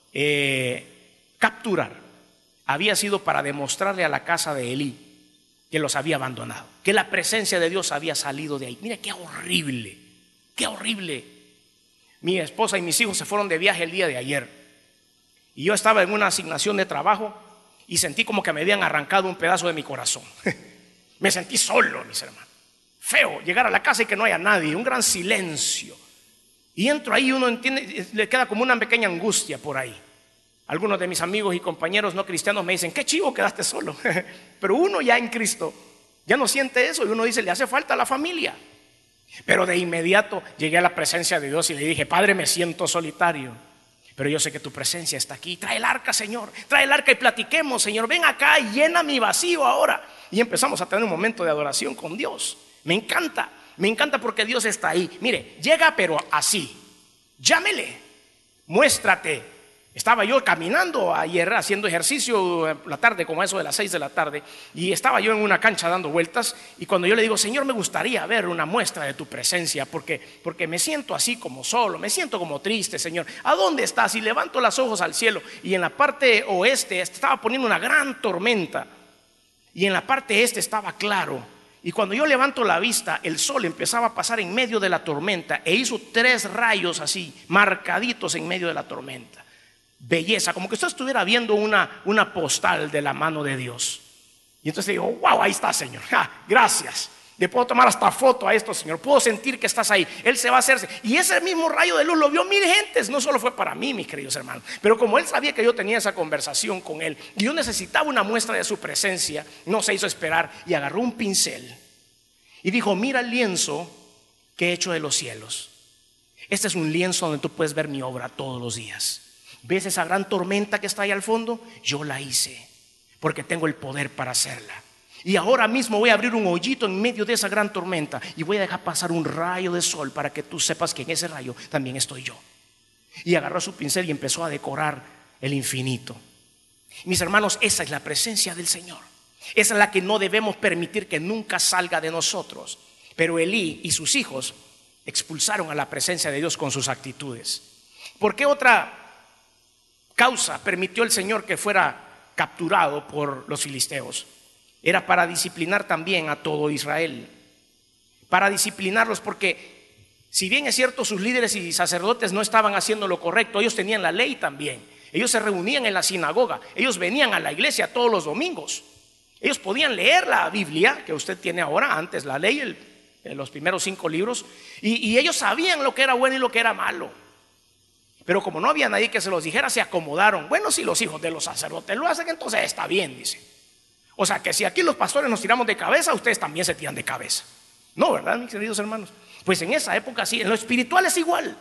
capturar había sido para demostrarle a la casa de Elí que los había abandonado, que la presencia de Dios había salido de ahí. Mira qué horrible, qué horrible. Mi esposa y mis hijos se fueron de viaje el día de ayer y yo estaba en una asignación de trabajo y sentí como que me habían arrancado un pedazo de mi corazón. Me sentí solo, mis hermanos. Feo llegar a la casa y que no haya nadie, un gran silencio. Y entro ahí, uno entiende, le queda como una pequeña angustia por ahí. Algunos de mis amigos y compañeros no cristianos me dicen: qué chivo, quedaste solo. Pero uno ya en Cristo ya no siente eso y uno dice: le hace falta la familia. Pero de inmediato llegué a la presencia de Dios y le dije: Padre, me siento solitario, pero yo sé que tu presencia está aquí. Trae el arca, Señor, trae el arca y platiquemos, Señor. Ven acá y llena mi vacío ahora. Y empezamos a tener un momento de adoración con Dios. Me encanta porque Dios está ahí. Mire, llega pero así: llámele, muéstrate. Estaba yo caminando ayer haciendo ejercicio la tarde, como eso de las 6 de la tarde, y estaba yo en una cancha dando vueltas, y cuando yo le digo: Señor, me gustaría ver una muestra de tu presencia, porque me siento así como solo, me siento como triste, Señor, ¿a dónde estás? Y levanto los ojos al cielo, y en la parte oeste estaba poniendo una gran tormenta. y en la parte este estaba claro. Y cuando yo levanto la vista, el sol empezaba a pasar en medio de la tormenta e hizo 3 rayos así, marcaditos en medio de la tormenta. Belleza, como que usted estuviera viendo una postal de la mano de Dios. Y entonces digo, wow, ahí está, Señor. Gracias. Le puedo tomar hasta foto a esto, Señor. Puedo sentir que estás ahí. Él se va a hacerse. Y ese mismo rayo de luz lo vio 1000 gentes. No solo fue para mí, mis queridos hermanos, pero como él sabía que yo tenía esa conversación con él y yo necesitaba una muestra de su presencia, no se hizo esperar y agarró un pincel y dijo, mira el lienzo que he hecho de los cielos. Este es un lienzo donde tú puedes ver mi obra todos los días. ¿Ves esa gran tormenta que está ahí al fondo? Yo la hice porque tengo el poder para hacerla. Y ahora mismo voy a abrir un hoyito en medio de esa gran tormenta y voy a dejar pasar un rayo de sol para que tú sepas que en ese rayo también estoy yo. Y agarró su pincel y empezó a decorar el infinito. Mis hermanos, esa es la presencia del Señor. Esa es la que no debemos permitir que nunca salga de nosotros. Pero Elí y sus hijos expulsaron a la presencia de Dios con sus actitudes. ¿Por qué otra causa permitió el Señor que fuera capturado por los filisteos? Era para disciplinar también a todo Israel, para disciplinarlos, porque si bien es cierto sus líderes y sacerdotes no estaban haciendo lo correcto, ellos tenían la ley también. Ellos se reunían en la sinagoga, ellos venían a la iglesia todos los domingos, ellos podían leer la Biblia que usted tiene ahora, antes la ley, los primeros 5 libros, y ellos sabían lo que era bueno y lo que era malo. Pero como no había nadie que se los dijera, se acomodaron. Bueno, si los hijos de los sacerdotes lo hacen, entonces está bien, dice. O sea que si aquí los pastores nos tiramos de cabeza, ustedes también se tiran de cabeza. No, ¿verdad, mis queridos hermanos? Pues en esa época sí, en lo espiritual es igual.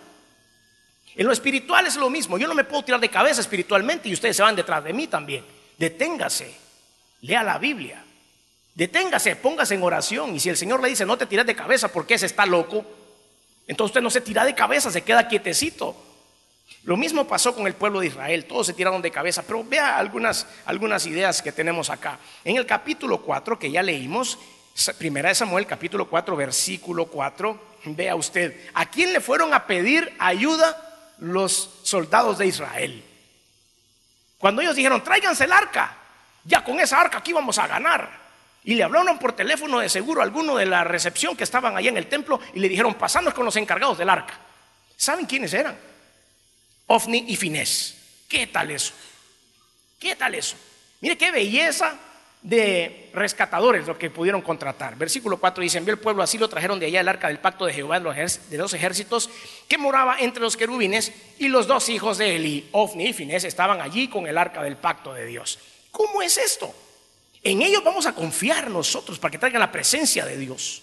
En lo espiritual es lo mismo. Yo no me puedo tirar de cabeza espiritualmente y ustedes se van detrás de mí también. Deténgase, lea la Biblia. Deténgase, póngase en oración. Y si el Señor le dice no te tires de cabeza porque ese está loco, entonces usted no se tira de cabeza, se queda quietecito. Lo mismo pasó con el pueblo de Israel, todos se tiraron de cabeza, pero vea algunas ideas que tenemos acá. En el capítulo 4 que ya leímos, Primera de Samuel, capítulo 4, versículo 4, vea usted, ¿a quién le fueron a pedir ayuda los soldados de Israel? Cuando ellos dijeron, tráiganse el arca, ya con esa arca aquí vamos a ganar. Y le hablaron por teléfono de seguro a alguno de la recepción que estaban allá en el templo y le dijeron, pasanos con los encargados del arca. ¿Saben quiénes eran? Ofni y Finés. ¿Qué tal eso? ¿Qué tal eso? Mire qué belleza de rescatadores lo que pudieron contratar. Versículo 4 dice, envió el pueblo así, lo trajeron de allá el arca del pacto de Jehová de los ejércitos que moraba entre los querubines, y los 2 hijos de Elí, Ofni y Finés, estaban allí con el arca del pacto de Dios. ¿Cómo es esto? En ellos vamos a confiar nosotros para que traigan la presencia de Dios.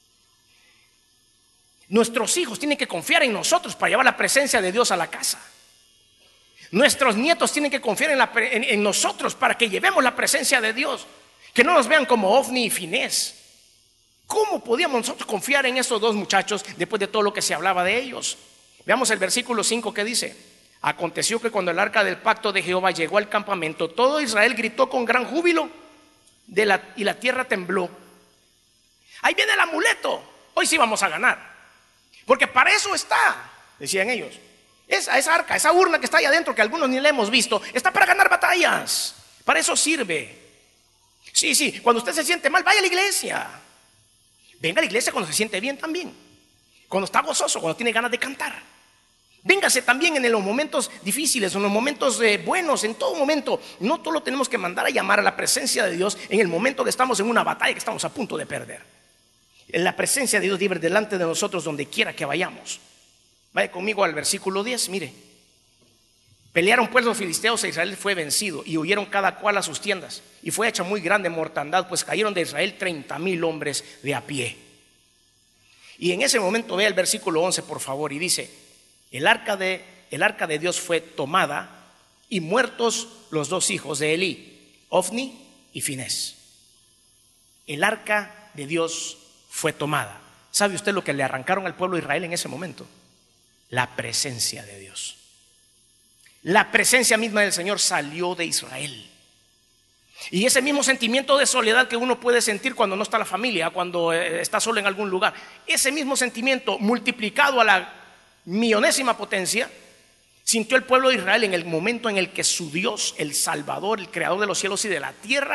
Nuestros hijos tienen que confiar en nosotros para llevar la presencia de Dios a la casa. Nuestros nietos tienen que confiar en nosotros para que llevemos la presencia de Dios. Que no nos vean como Ofni y Finés. ¿Cómo podíamos nosotros confiar en estos 2 muchachos después de todo lo que se hablaba de ellos? Veamos el versículo 5 que dice: aconteció que cuando el arca del pacto de Jehová llegó al campamento, todo Israel gritó con gran júbilo y la tierra tembló. Ahí viene el amuleto, hoy sí vamos a ganar. Porque para eso está, decían ellos. Esa arca, esa urna que está ahí adentro, que algunos ni la hemos visto, está para ganar batallas. Para eso sirve. Sí, cuando usted se siente mal, vaya a la iglesia. Venga a la iglesia cuando se siente bien también. Cuando está gozoso, cuando tiene ganas de cantar. Véngase también en los momentos difíciles, en los momentos buenos, en todo momento. No todo lo tenemos que mandar a llamar a la presencia de Dios en el momento que estamos en una batalla que estamos a punto de perder. La presencia de Dios libre delante de nosotros donde quiera que vayamos. Vaya conmigo al versículo 10, mire. Pelearon pues los filisteos e Israel fue vencido y huyeron cada cual a sus tiendas. Y fue hecha muy grande mortandad, pues cayeron de Israel 30,000 hombres de a pie. Y en ese momento vea el versículo 11 por favor y dice: el arca de Dios fue tomada y muertos los 2 hijos de Elí, Ofni y Finés. El arca de Dios fue tomada. ¿Sabe usted lo que le arrancaron al pueblo de Israel en ese momento? La presencia de Dios. La presencia misma del Señor salió de Israel. Y ese mismo sentimiento de soledad que uno puede sentir cuando no está la familia, cuando está solo en algún lugar, ese mismo sentimiento multiplicado a la millonésima potencia, sintió el pueblo de Israel en el momento en el que su Dios, el Salvador, el Creador de los cielos y de la tierra,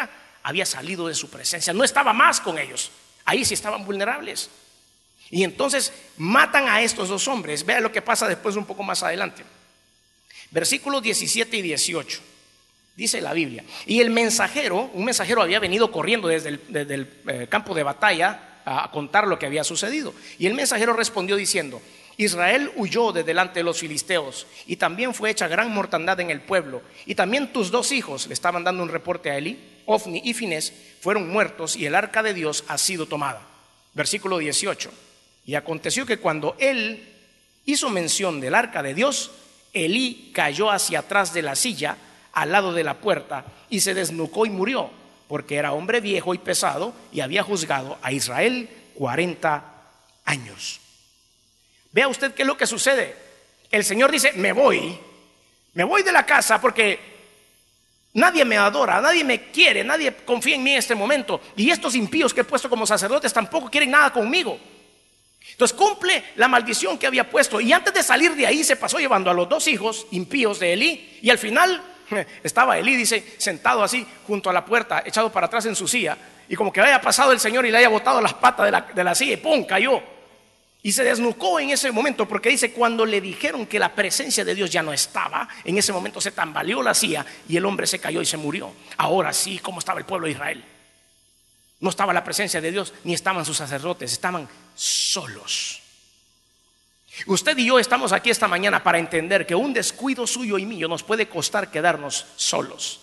había salido de su presencia, no estaba más con ellos. Ahí sí estaban vulnerables. Y entonces matan a estos dos hombres. Vea lo que pasa después un poco más adelante. Versículos 17 y 18. Dice la Biblia: y el mensajero, un mensajero había venido corriendo desde el campo de batalla a contar lo que había sucedido. Y el mensajero respondió diciendo: Israel huyó de delante de los filisteos, y también fue hecha gran mortandad en el pueblo. Y también tus dos hijos, le estaban dando un reporte a Elí, Ofni y Finés, fueron muertos, y el arca de Dios ha sido tomada. Versículo 18. Y aconteció que cuando él hizo mención del arca de Dios, Elí cayó hacia atrás de la silla, al lado de la puerta, y se desnucó y murió, porque era hombre viejo y pesado, y había juzgado a Israel 40 años. Vea usted qué es lo que sucede. El Señor dice: me voy de la casa porque nadie me adora, nadie me quiere, nadie confía en mí en este momento, y estos impíos que he puesto como sacerdotes tampoco quieren nada conmigo. Entonces cumple la maldición que había puesto, y antes de salir de ahí se pasó llevando a los dos hijos impíos de Elí, y al final estaba Elí, dice, sentado así junto a la puerta, echado para atrás en su silla, y como que haya pasado el Señor y le haya botado las patas de la silla, y ¡pum!, cayó. Y se desnucó en ese momento, porque dice: cuando le dijeron que la presencia de Dios ya no estaba, en ese momento se tambaleó la silla y el hombre se cayó y se murió. Ahora sí, ¿cómo estaba el pueblo de Israel? No estaba la presencia de Dios, ni estaban sus sacerdotes, estaban solos. Usted y yo estamos aquí esta mañana para entender que un descuido suyo y mío nos puede costar quedarnos solos.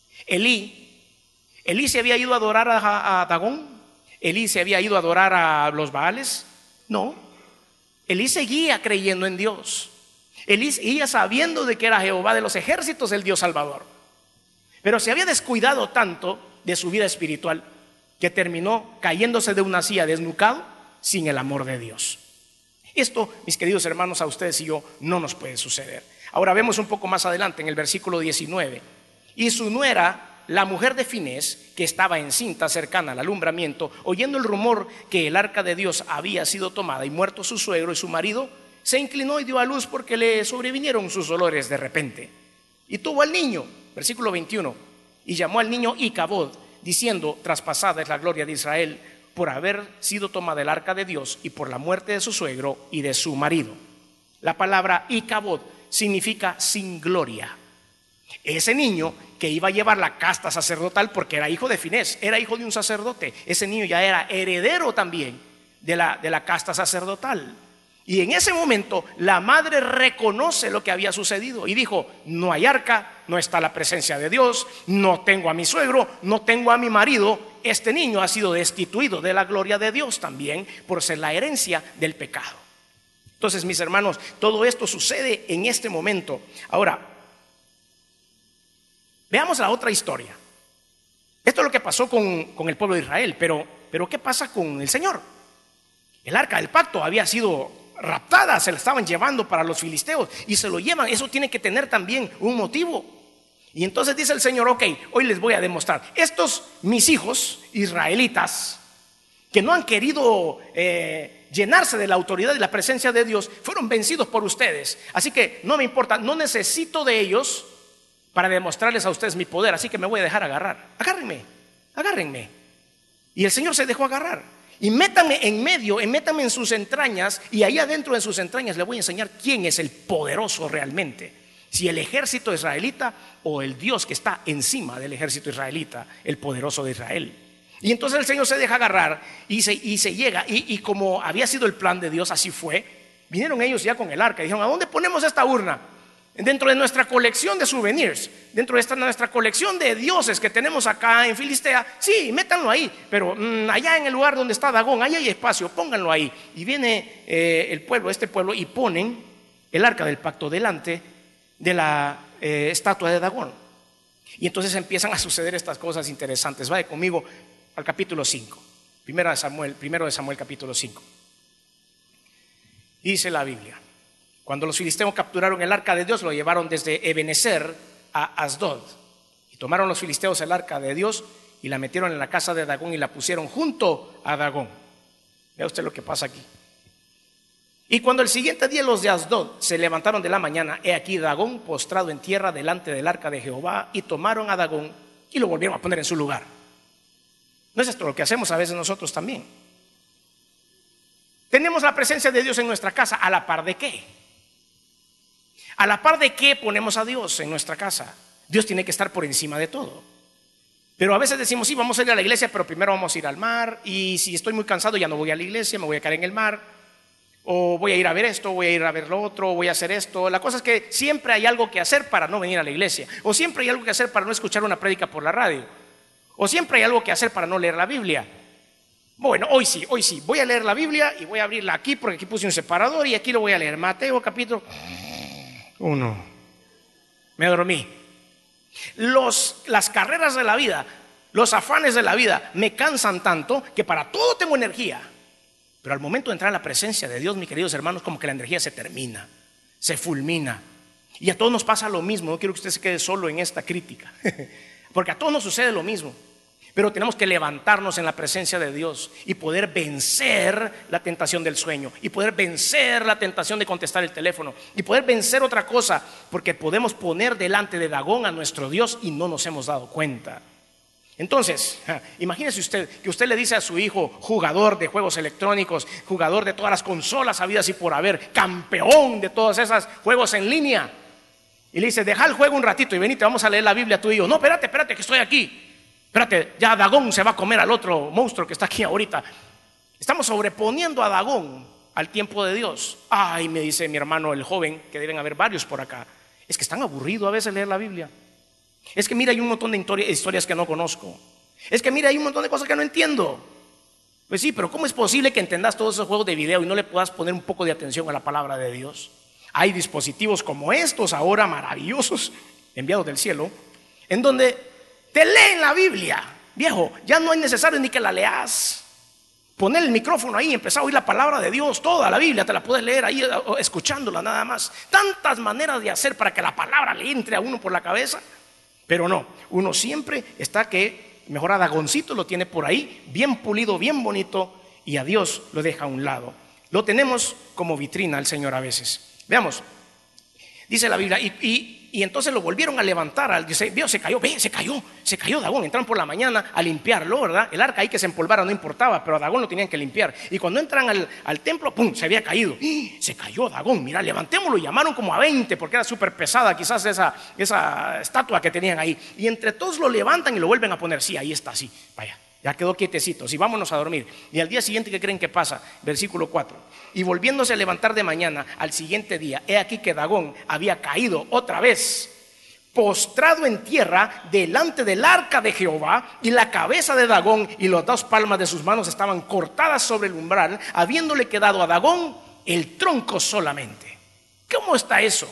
Elí se había ido a adorar a Dagón. Elí se había ido a adorar a los Baales. No, Elí seguía creyendo en Dios. Elí seguía sabiendo de que era Jehová de los ejércitos el Dios Salvador. Pero se había descuidado tanto de su vida espiritual que terminó cayéndose de una silla desnucado sin el amor de Dios. Esto, mis queridos hermanos, a ustedes y yo no nos puede suceder. Ahora vemos un poco más adelante en el versículo 19. Y su nuera, la mujer de Finés, que estaba encinta cercana al alumbramiento, oyendo el rumor que el arca de Dios había sido tomada y muerto su suegro y su marido, se inclinó y dio a luz porque le sobrevinieron sus dolores de repente. Y tuvo al niño, versículo 21, y llamó al niño Icabod, diciendo: traspasada es la gloria de Israel por haber sido tomada el arca de Dios y por la muerte de su suegro y de su marido. La palabra Icabod significa sin gloria. Ese niño que iba a llevar la casta sacerdotal, porque era hijo de Finés, era hijo de un sacerdote, ese niño ya era heredero también de la casta sacerdotal. Y en ese momento la madre reconoce lo que había sucedido y dijo: no hay arca, no está la presencia de Dios, no tengo a mi suegro, no tengo a mi marido. Este niño ha sido destituido de la gloria de Dios también por ser la herencia del pecado. Entonces, mis hermanos, todo esto sucede en este momento. Ahora, veamos la otra historia. Esto es lo que pasó con el pueblo de Israel, pero ¿qué pasa con el Señor? El arca del pacto había sido raptada, se la estaban llevando para los filisteos y se lo llevan. Eso tiene que tener también un motivo. Y entonces dice el Señor: ok, hoy les voy a demostrar. Estos mis hijos israelitas que no han querido llenarse de la autoridad y la presencia de Dios, fueron vencidos por ustedes. Así que no me importa, no necesito de ellos para demostrarles a ustedes mi poder, así que me voy a dejar agarrar. Agárrenme. Y el Señor se dejó agarrar. Y métame en medio, métame en sus entrañas, y ahí adentro de sus entrañas le voy a enseñar quién es el poderoso realmente. Si el ejército israelita o el Dios que está encima del ejército israelita, el poderoso de Israel. Y entonces el Señor se deja agarrar y se llega, y como había sido el plan de Dios, así fue. Vinieron ellos ya con el arca y dijeron: ¿a dónde ponemos esta urna? Dentro de nuestra colección de souvenirs, dentro de nuestra colección de dioses que tenemos acá en Filistea. Sí, métanlo ahí, pero allá en el lugar donde está Dagón, ahí hay espacio, pónganlo ahí. Y viene este pueblo, y ponen el arca del pacto delante de la estatua de Dagón. Y entonces empiezan a suceder estas cosas interesantes. Vaya conmigo al capítulo 5, primero de Samuel capítulo 5. Dice la Biblia: cuando los filisteos capturaron el arca de Dios, lo llevaron desde Ebenezer a Asdod. Y tomaron los filisteos el arca de Dios y la metieron en la casa de Dagón y la pusieron junto a Dagón. Vea usted lo que pasa aquí. Y cuando el siguiente día los de Asdod se levantaron de la mañana, he aquí Dagón postrado en tierra delante del arca de Jehová, y tomaron a Dagón y lo volvieron a poner en su lugar. ¿No es esto lo que hacemos a veces nosotros también? Tenemos la presencia de Dios en nuestra casa. ¿A la par de qué? ¿A la par de qué ponemos a Dios en nuestra casa? Dios tiene que estar por encima de todo. Pero a veces decimos, sí, vamos a ir a la iglesia, pero primero vamos a ir al mar. Y si estoy muy cansado, ya no voy a la iglesia, me voy a caer en el mar. O voy a ir a ver esto, voy a ir a ver lo otro, voy a hacer esto. La cosa es que siempre hay algo que hacer para no venir a la iglesia. O siempre hay algo que hacer para no escuchar una prédica por la radio. O siempre hay algo que hacer para no leer la Biblia. Bueno, hoy sí, voy a leer la Biblia y voy a abrirla aquí porque aquí puse un separador y aquí lo voy a leer. Mateo capítulo 1. Me dormí. Las carreras de la vida, los afanes de la vida me cansan tanto que para todo tengo energía. Pero al momento de entrar a la presencia de Dios, mis queridos hermanos, como que la energía se termina, se fulmina. Y a todos nos pasa lo mismo. No quiero que usted se quede solo en esta crítica, porque a todos nos sucede lo mismo. Pero tenemos que levantarnos en la presencia de Dios y poder vencer la tentación del sueño, y poder vencer la tentación de contestar el teléfono, y poder vencer otra cosa, porque podemos poner delante de Dagón a nuestro Dios y no nos hemos dado cuenta. Entonces, imagínese usted que usted le dice a su hijo, jugador de juegos electrónicos, jugador de todas las consolas habidas y por haber, campeón de todos esos juegos en línea, y le dice, deja el juego un ratito y venite, vamos a leer la Biblia tú y yo. No, espérate, que estoy aquí. Espérate, ya Dagón se va a comer al otro monstruo que está aquí ahorita. Estamos sobreponiendo a Dagón al tiempo de Dios. Ay, me dice mi hermano el joven, que deben haber varios por acá, es que es tan aburrido a veces leer la Biblia. Es que mira, hay un montón de historias que no conozco. Es que mira, hay un montón de cosas que no entiendo. Pues sí, pero ¿cómo es posible que entendas todos esos juegos de video y no le puedas poner un poco de atención a la palabra de Dios? Hay dispositivos como estos ahora maravillosos, enviados del cielo, en donde te leen la Biblia. Viejo, ya no es necesario ni que la leas. Poner el micrófono ahí y empezar a oír la palabra de Dios. Toda la Biblia te la puedes leer ahí escuchándola nada más. Tantas maneras de hacer para que la palabra le entre a uno por la cabeza. Pero no, uno siempre está que mejor a Dagoncito lo tiene por ahí, bien pulido, bien bonito, y a Dios lo deja a un lado. Lo tenemos como vitrina al Señor a veces. Veamos, dice la Biblia, y entonces lo volvieron a levantar. Dice, Dios se cayó Dagón. Entraron por la mañana a limpiarlo, ¿verdad? El arca ahí que se empolvara no importaba, pero a Dagón lo tenían que limpiar. Y cuando entran al templo, ¡pum!, se había caído. Se cayó Dagón, mira, levantémoslo. Llamaron como a 20 porque era súper pesada quizás esa estatua que tenían ahí. Y entre todos lo levantan y lo vuelven a poner. Sí, ahí está, sí, vaya. Ya quedó quietecito, sí, vámonos a dormir. Y al día siguiente, ¿qué creen que pasa? Versículo 4. Y volviéndose a levantar de mañana al siguiente día, he aquí que Dagón había caído otra vez, postrado en tierra delante del arca de Jehová, y la cabeza de Dagón y las 2 palmas de sus manos estaban cortadas sobre el umbral, habiéndole quedado a Dagón el tronco solamente. ¿Cómo está eso?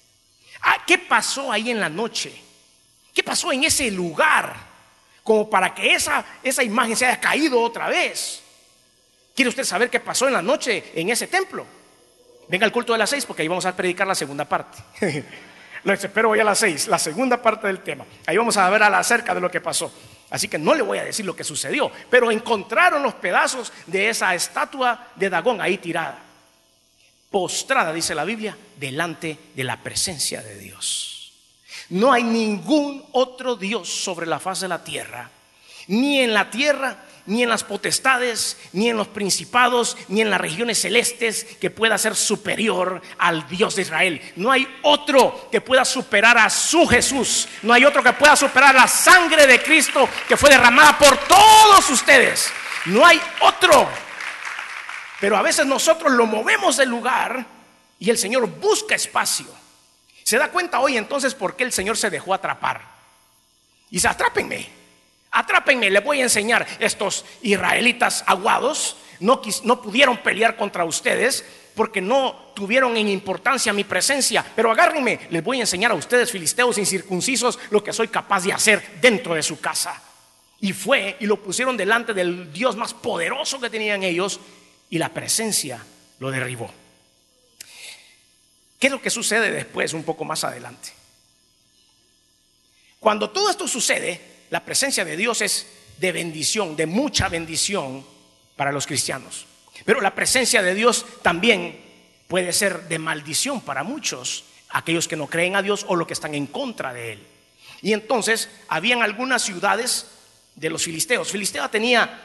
¿Qué pasó ahí en la noche? ¿Qué pasó en ese lugar como para que esa imagen se haya caído otra vez? ¿Quiere usted saber qué pasó en la noche en ese templo? Venga al culto de las 6 porque ahí vamos a predicar la segunda parte. Los espero hoy a las 6, la segunda parte del tema. Ahí vamos a ver acerca de lo que pasó. Así que no le voy a decir lo que sucedió, pero encontraron los pedazos de esa estatua de Dagón ahí tirada, postrada, dice la Biblia, delante de la presencia de Dios. No hay ningún otro Dios sobre la faz de la tierra, ni en la tierra, ni en las potestades, ni en los principados, ni en las regiones celestes, que pueda ser superior al Dios de Israel. No hay otro que pueda superar a su Jesús. No hay otro que pueda superar la sangre de Cristo que fue derramada por todos ustedes. No hay otro. Pero a veces nosotros lo movemos del lugar y el Señor busca espacio. ¿Se da cuenta hoy entonces por qué el Señor se dejó atrapar? Y dice, atrápenme, les voy a enseñar. Estos israelitas aguados no pudieron pelear contra ustedes porque no tuvieron en importancia mi presencia. Pero agárrenme, les voy a enseñar a ustedes, filisteos incircuncisos, lo que soy capaz de hacer dentro de su casa. Y fue y lo pusieron delante del Dios más poderoso que tenían ellos, y la presencia lo derribó. ¿Qué es lo que sucede después, un poco más adelante? Cuando todo esto sucede, la presencia de Dios es de bendición, de mucha bendición para los cristianos. Pero la presencia de Dios también puede ser de maldición para muchos, aquellos que no creen a Dios o los que están en contra de Él. Y entonces habían algunas ciudades de los filisteos. Filistea tenía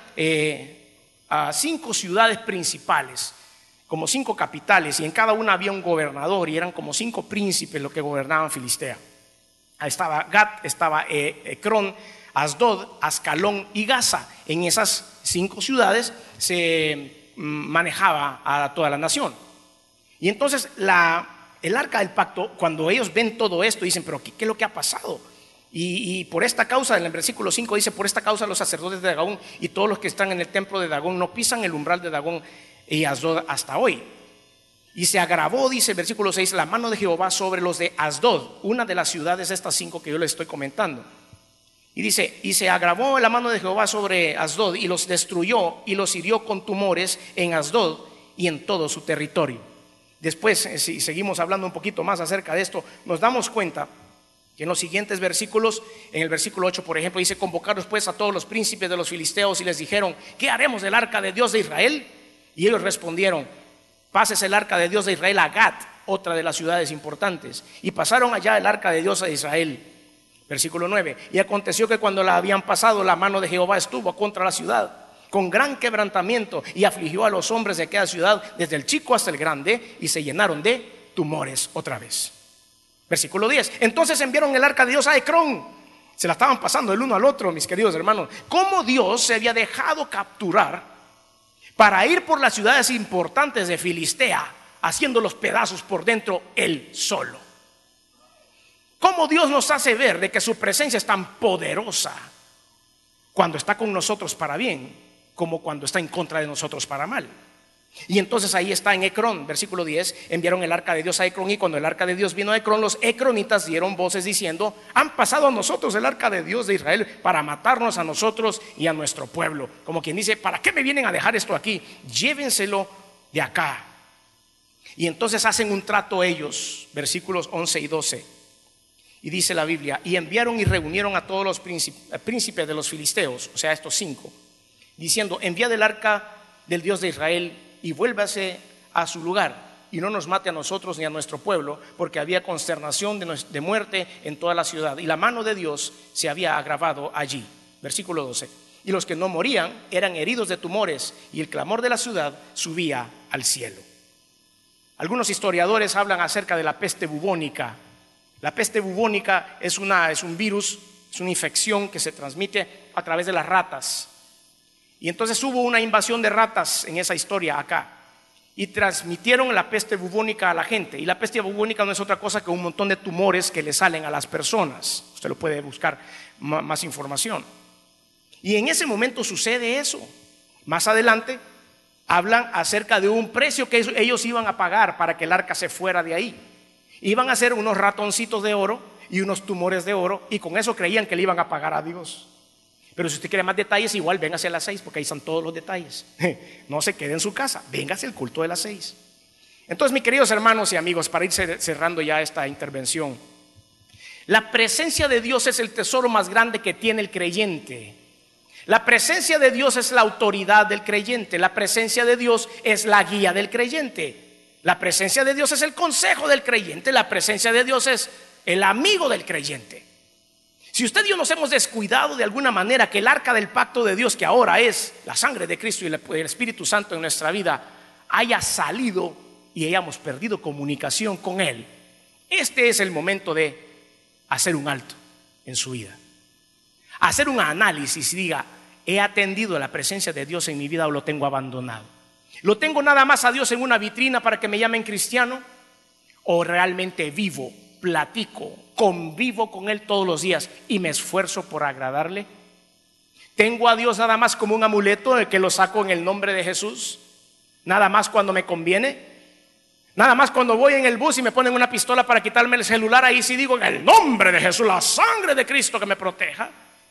a 5 ciudades principales, como 5 capitales, y en cada una había un gobernador, y eran como 5 príncipes los que gobernaban Filistea. Ahí estaba Gat, estaba Ecrón, Asdod, Ascalón y Gaza. En esas 5 ciudades se manejaba a toda la nación. Y entonces el arca del pacto, cuando ellos ven todo esto, dicen, pero ¿qué es lo que ha pasado? Y por esta causa, en el versículo 5 dice, por esta causa los sacerdotes de Dagón y todos los que están en el templo de Dagón no pisan el umbral de Dagón y Asdod hasta hoy. Y se agravó, dice el versículo 6, la mano de Jehová sobre los de Asdod, una de las ciudades de estas 5 que yo les estoy comentando. Y dice, y se agravó la mano de Jehová sobre Asdod y los destruyó y los hirió con tumores en Asdod y en todo su territorio. Después, si seguimos hablando un poquito más acerca de esto, nos damos cuenta que en los siguientes versículos, en el versículo 8 por ejemplo, dice, convocaron pues a todos los príncipes de los filisteos y les dijeron, ¿qué haremos del arca de Dios de Israel? Y ellos respondieron, pases el arca de Dios de Israel a Gat, otra de las ciudades importantes. Y pasaron allá el arca de Dios de Israel. Versículo 9, y aconteció que cuando la habían pasado, la mano de Jehová estuvo contra la ciudad con gran quebrantamiento y afligió a los hombres de aquella ciudad, desde el chico hasta el grande, y se llenaron de tumores otra vez. Versículo 10, entonces enviaron el arca de Dios a Ecrón. Se la estaban pasando el uno al otro, mis queridos hermanos. Cómo Dios se había dejado capturar para ir por las ciudades importantes de Filistea, haciendo los pedazos por dentro él solo. Cómo Dios nos hace ver de que su presencia es tan poderosa cuando está con nosotros para bien, como cuando está en contra de nosotros para mal. Y entonces ahí está en Ecrón, versículo 10, enviaron el arca de Dios a Ecrón, y cuando el arca de Dios vino a Ecrón, los ecronitas dieron voces diciendo, han pasado a nosotros el arca de Dios de Israel para matarnos a nosotros y a nuestro pueblo. Como quien dice, ¿para qué me vienen a dejar esto aquí? Llévenselo de acá. Y entonces hacen un trato ellos, versículos 11 y 12. Y dice la Biblia, y enviaron y reunieron a todos los príncipes de los filisteos, o sea, estos 5, diciendo, enviad el arca del Dios de Israel y vuélvase a su lugar, y no nos mate a nosotros ni a nuestro pueblo, porque había consternación de muerte en toda la ciudad, y la mano de Dios se había agravado allí. Versículo 12, y los que no morían eran heridos de tumores, y el clamor de la ciudad subía al cielo. Algunos historiadores hablan acerca de la peste bubónica. La peste bubónica es un virus, es una infección que se transmite a través de las ratas. Y entonces hubo una invasión de ratas en esa historia acá. Y transmitieron la peste bubónica a la gente. Y la peste bubónica no es otra cosa que un montón de tumores que le salen a las personas. Usted lo puede buscar más información. Y en ese momento sucede eso. Más adelante hablan acerca de un precio que ellos iban a pagar para que el arca se fuera de ahí. Iban a hacer unos ratoncitos de oro y unos tumores de oro, y con eso creían que le iban a pagar a Dios. Pero si usted quiere más detalles, igual véngase a las 6, porque ahí están todos los detalles. No se quede en su casa, véngase al culto de las 6. Entonces, mis queridos hermanos y amigos, para ir cerrando ya esta intervención, la presencia de Dios es el tesoro más grande que tiene el creyente. La presencia de Dios es la autoridad del creyente. La presencia de Dios es la guía del creyente. La presencia de Dios es el consejo del creyente. La presencia de Dios es el amigo del creyente. Si usted y yo nos hemos descuidado de alguna manera que el arca del pacto de Dios, que ahora es la sangre de Cristo y el Espíritu Santo en nuestra vida, haya salido y hayamos perdido comunicación con Él, este es el momento de hacer un alto en su vida, hacer un análisis y diga, ¿he atendido a la presencia de Dios en mi vida o lo tengo abandonado? ¿Lo tengo nada más a Dios en una vitrina para que me llamen cristiano? ¿O realmente vivo, platico, convivo con Él todos los días y me esfuerzo por agradarle? ¿Tengo a Dios nada más como un amuleto que lo saco en el nombre de Jesús? ¿Nada más cuando me conviene? ¿Nada más cuando voy en el bus y me ponen una pistola para quitarme el celular? Ahí sí digo, en el nombre de Jesús, la sangre de Cristo que me proteja.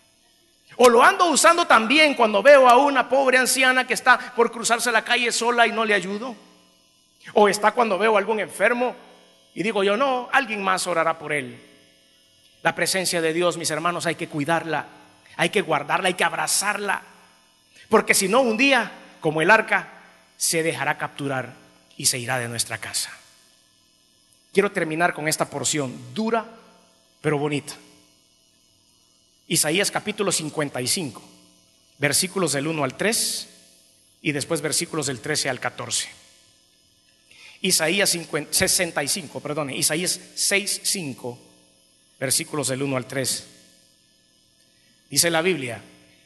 ¿O lo ando usando también cuando veo a una pobre anciana que está por cruzarse la calle sola y no le ayudo? ¿O está cuando veo a algún enfermo y digo yo, no, alguien más orará por él? La presencia de Dios, mis hermanos, hay que cuidarla, hay que guardarla, hay que abrazarla, porque si no, un día, como el arca, se dejará capturar y se irá de nuestra casa. Quiero terminar con esta porción dura pero bonita. Isaías capítulo 55, versículos del 1 al 3 y después versículos del 13 al 14. Isaías 65, Isaías 6, 5, versículos del 1 al 3. Dice la Biblia: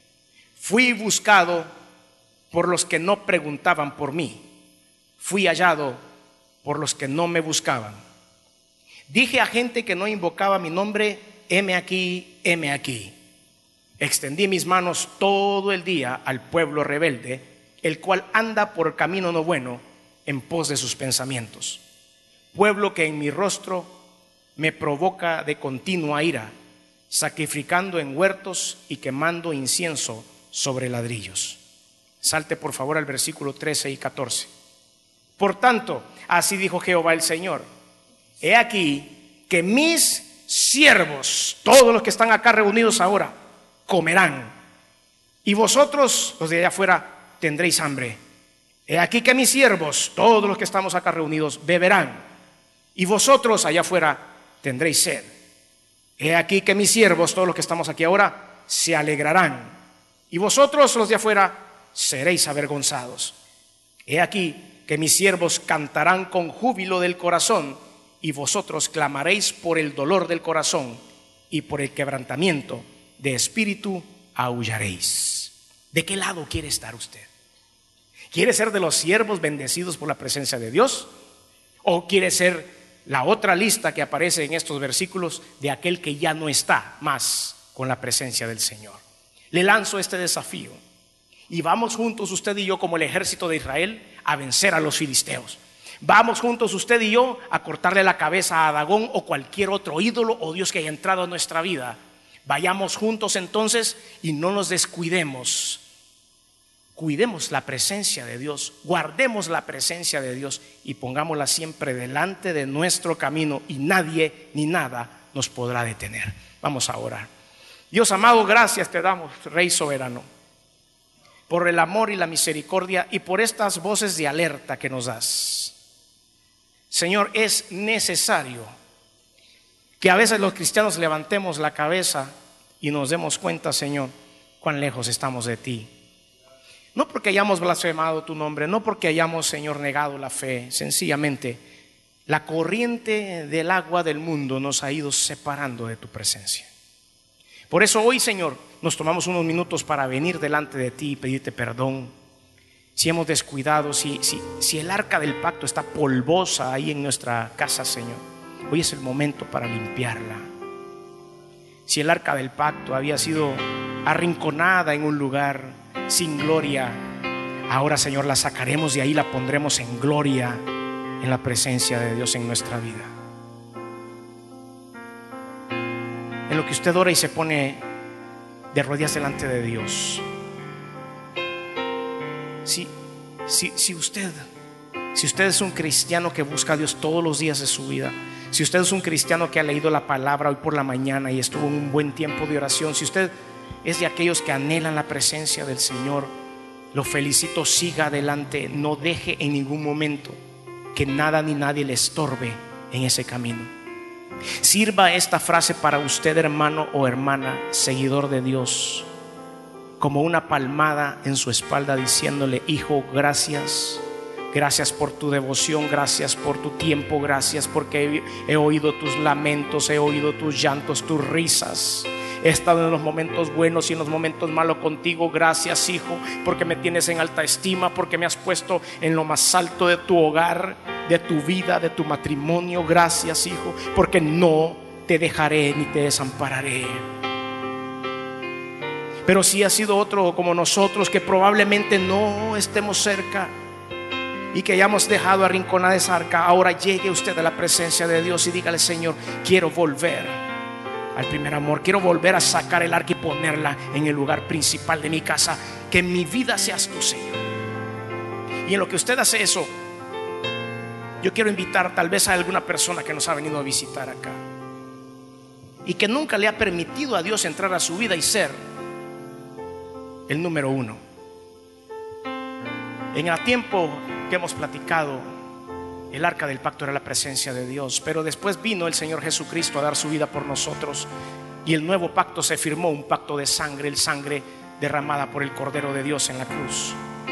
fui buscado por los que no preguntaban por mí, fui hallado por los que no me buscaban. Dije a gente que no invocaba mi nombre: heme aquí, heme aquí. Extendí mis manos todo el día al pueblo rebelde, el cual anda por camino no bueno, en pos de sus pensamientos. Pueblo que en mi rostro me provoca de continua ira, sacrificando en huertos y quemando incienso sobre ladrillos. Salte por favor al versículo 13 y 14. Por tanto, así dijo Jehová el Señor: he aquí que mis siervos, todos los que están acá reunidos ahora, comerán, y vosotros, los de allá afuera, tendréis hambre. He aquí que mis siervos, todos los que estamos acá reunidos, beberán, y vosotros allá afuera tendréis sed. He aquí que mis siervos, todos los que estamos aquí ahora, se alegrarán, y vosotros, los de afuera, seréis avergonzados. He aquí que mis siervos cantarán con júbilo del corazón, y vosotros clamaréis por el dolor del corazón, y por el quebrantamiento de espíritu aullaréis. ¿De qué lado quiere estar usted? ¿Quiere ser de los siervos bendecidos por la presencia de Dios? ¿O quiere ser la otra lista que aparece en estos versículos de aquel que ya no está más con la presencia del Señor? Le lanzo este desafío y vamos juntos, usted y yo, como el ejército de Israel, a vencer a los filisteos. Vamos juntos, usted y yo, a cortarle la cabeza a Dagón o cualquier otro ídolo o Dios que haya entrado a nuestra vida. Vayamos juntos entonces y no nos descuidemos. Cuidemos la presencia de Dios, guardemos la presencia de Dios y pongámosla siempre delante de nuestro camino, y nadie ni nada nos podrá detener. Vamos a orar. Dios amado, gracias te damos, Rey soberano, por el amor y la misericordia y por estas voces de alerta que nos das. Señor, es necesario que a veces los cristianos levantemos la cabeza y nos demos cuenta, Señor, cuán lejos estamos de ti. No porque hayamos blasfemado tu nombre, no porque hayamos, Señor, negado la fe. Sencillamente, la corriente del agua del mundo nos ha ido separando de tu presencia. Por eso hoy, Señor, nos tomamos unos minutos para venir delante de ti y pedirte perdón. Si hemos descuidado, si el arca del pacto está polvosa ahí en nuestra casa, Señor, hoy es el momento para limpiarla. Si el arca del pacto había sido arrinconada en un lugar sin gloria, ahora, Señor, la sacaremos de ahí, la pondremos en gloria en la presencia de Dios en nuestra vida. En lo que usted ora y se pone de rodillas delante de Dios, si usted es un cristiano que busca a Dios todos los días de su vida, si usted es un cristiano que ha leído la palabra hoy por la mañana y estuvo en un buen tiempo de oración, si usted es de aquellos que anhelan la presencia del Señor, lo felicito, siga adelante, no deje en ningún momento que nada ni nadie le estorbe en ese camino. Sirva esta frase para usted, hermano o hermana, seguidor de Dios, como una palmada en su espalda, diciéndole: hijo, gracias por tu devoción, gracias por tu tiempo, gracias porque he oído tus lamentos, he oído tus llantos, tus risas. He estado en los momentos buenos y en los momentos malos contigo. Gracias, hijo, porque me tienes en alta estima, porque me has puesto en lo más alto de tu hogar, de tu vida, de tu matrimonio. Gracias, hijo, porque no te dejaré ni te desampararé. Pero si ha sido otro como nosotros, que probablemente no estemos cerca y que hayamos dejado arrinconada esa arca, ahora llegue usted a la presencia de Dios y dígale: Señor, quiero volver al primer amor, quiero volver a sacar el arca y ponerla en el lugar principal de mi casa. Que en mi vida seas tú, Señor. Y en lo que usted hace eso, yo quiero invitar tal vez a alguna persona que nos ha venido a visitar acá y que nunca le ha permitido a Dios entrar a su vida y ser el número uno. En el tiempo que hemos platicado, el arca del pacto era la presencia de Dios, pero después vino el Señor Jesucristo a dar su vida por nosotros. y el nuevo pacto se firmó, un pacto de sangre, el sangre derramada por el Cordero de Dios en la cruz.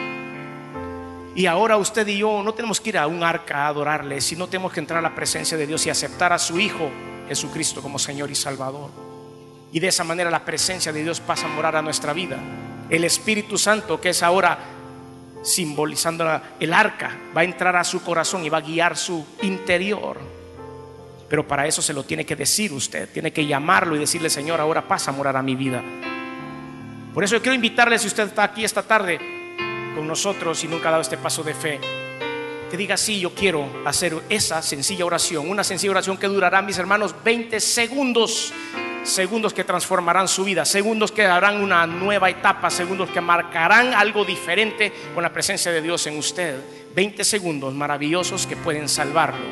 Y ahora usted y yo no tenemos que ir a un arca a adorarle, sino tenemos que entrar a la presencia de Dios y aceptar a su Hijo Jesucristo como Señor y Salvador. Y de esa manera la presencia de Dios pasa a morar a nuestra vida. El Espíritu Santo, que es ahora simbolizando el arca, va a entrar a su corazón y va a guiar su interior. Pero para eso se lo tiene que decir usted, tiene que llamarlo y decirle: Señor, ahora pasa a morar a mi vida. Por eso yo quiero invitarle, si usted está aquí esta tarde con nosotros y nunca ha dado este paso de fe, que diga: sí, yo quiero hacer esa sencilla oración. Una sencilla oración que durará, mis hermanos, 20 segundos. Segundos que transformarán su vida, segundos que darán una nueva etapa, segundos que marcarán algo diferente con la presencia de Dios en usted. 20 segundos maravillosos que pueden salvarlo.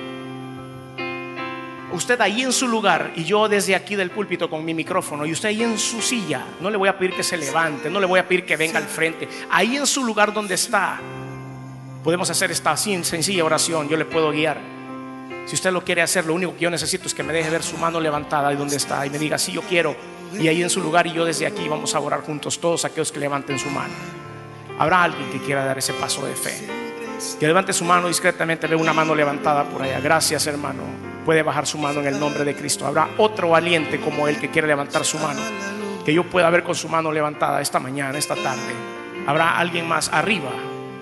Usted ahí en su lugar y yo desde aquí del púlpito con mi micrófono, y usted ahí en su silla. No le voy a pedir que se levante, no le voy a pedir que venga al frente. Ahí en su lugar donde está, podemos hacer esta sencilla oración. Yo le puedo guiar. Si usted lo quiere hacer, lo único que yo necesito es que me deje ver su mano levantada ahí donde está y me diga: sí, yo quiero. Y ahí en su lugar y yo desde aquí vamos a orar juntos, todos aquellos que levanten su mano. Habrá alguien que quiera dar ese paso de fe, que levante su mano discretamente. Veo una mano levantada por allá. Gracias, hermano. Puede bajar su mano en el nombre de Cristo. Habrá otro valiente como él que quiere levantar su mano, que yo pueda ver con su mano levantada esta mañana, esta tarde. Habrá alguien más arriba.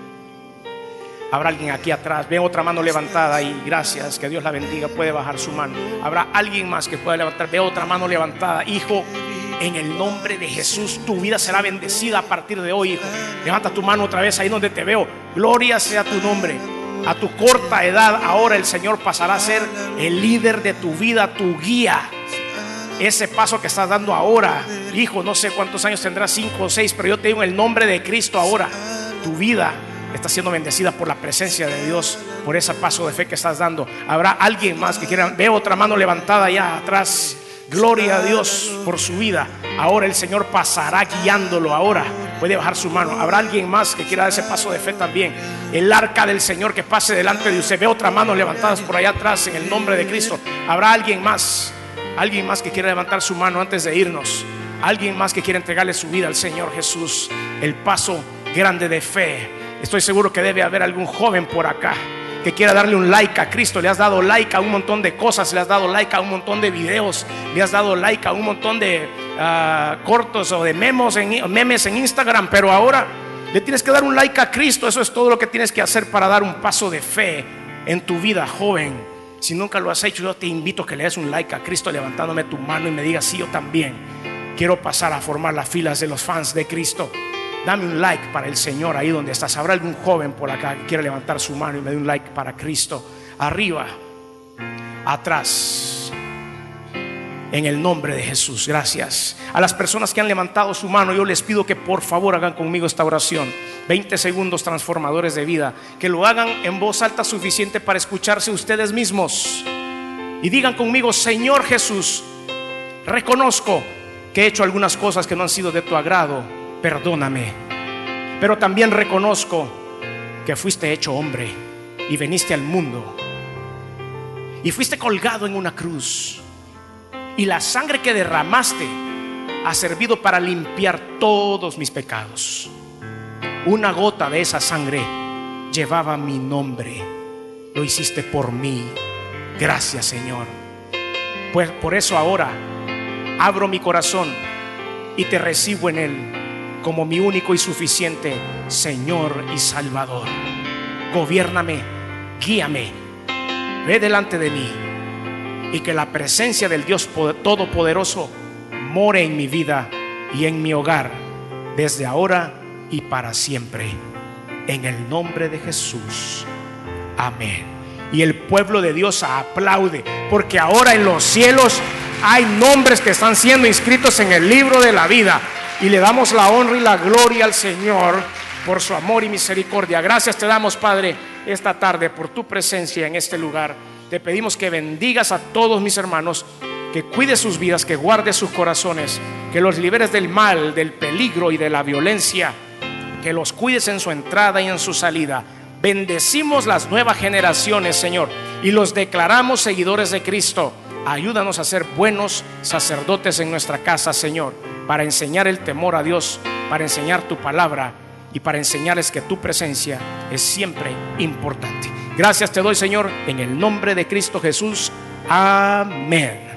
Habrá alguien aquí atrás. Veo otra mano levantada y gracias, que Dios la bendiga. Puede bajar su mano. Habrá alguien más que pueda levantar. Veo otra mano levantada. Hijo, en el nombre de Jesús, tu vida será bendecida a partir de hoy, hijo. Levanta tu mano otra vez ahí donde te veo. Gloria sea tu nombre. A tu corta edad, ahora el Señor pasará a ser el líder de tu vida, tu guía. Ese paso que estás dando ahora, hijo, no sé cuántos años tendrás, 5 o 6, pero yo te digo en el nombre de Cristo ahora, tu vida está siendo bendecida por la presencia de Dios, por ese paso de fe que estás dando. Habrá alguien más que quiera. Veo otra mano levantada allá atrás. Gloria a Dios por su vida. Ahora el Señor pasará guiándolo. Ahora puede bajar su mano. Habrá alguien más que quiera dar ese paso de fe también. El arca del Señor que pase delante de usted. Veo otra mano levantadas por allá atrás en el nombre de Cristo. Habrá alguien más que quiera levantar su mano antes de irnos. Alguien más que quiera entregarle su vida al Señor Jesús. El paso grande de fe. Estoy seguro que debe haber algún joven por acá que quiera darle un like a Cristo. Le has dado like a un montón de cosas, le has dado like a un montón de videos, le has dado like a un montón de cortos o de memes en Instagram, pero ahora le tienes que dar un like a Cristo. Eso es todo lo que tienes que hacer para dar un paso de fe en tu vida, joven. Si nunca lo has hecho, yo te invito a que le des un like a Cristo levantándome tu mano y me digas: sí, yo también quiero pasar a formar las filas de los fans de Cristo. Dame un like para el Señor ahí donde estás. Habrá algún joven por acá que quiera levantar su mano y me dé un like para Cristo. Arriba, atrás, en el nombre de Jesús. Gracias a las personas que han levantado su mano. Yo les pido que por favor hagan conmigo esta oración. 20 segundos transformadores de vida. Que lo hagan en voz alta suficiente para escucharse ustedes mismos. Y digan conmigo: Señor Jesús, reconozco que he hecho algunas cosas que no han sido de tu agrado. Perdóname. Pero también reconozco que fuiste hecho hombre y viniste al mundo y fuiste colgado en una cruz, y la sangre que derramaste ha servido para limpiar todos mis pecados. Una gota de esa sangre llevaba mi nombre. Lo hiciste por mí. Gracias, Señor. Pues por eso ahora abro mi corazón y te recibo en él como mi único y suficiente Señor y Salvador. Gobiérname, guíame, ve delante de mí, y que la presencia del Dios Todopoderoso more en mi vida y en mi hogar desde ahora y para siempre, en el nombre de Jesús. Amén. Y el pueblo de Dios aplaude, porque ahora en los cielos hay nombres que están siendo inscritos en el libro de la vida. Y le damos la honra y la gloria al Señor por su amor y misericordia. Gracias te damos, Padre, esta tarde por tu presencia en este lugar. Te pedimos que bendigas a todos mis hermanos, que cuides sus vidas, que guardes sus corazones, que los liberes del mal, del peligro y de la violencia, que los cuides en su entrada y en su salida. Bendecimos las nuevas generaciones, Señor, y los declaramos seguidores de Cristo. Ayúdanos a ser buenos sacerdotes en nuestra casa, Señor, para enseñar el temor a Dios, para enseñar tu palabra y para enseñarles que tu presencia es siempre importante. Gracias te doy, Señor, en el nombre de Cristo Jesús. Amén.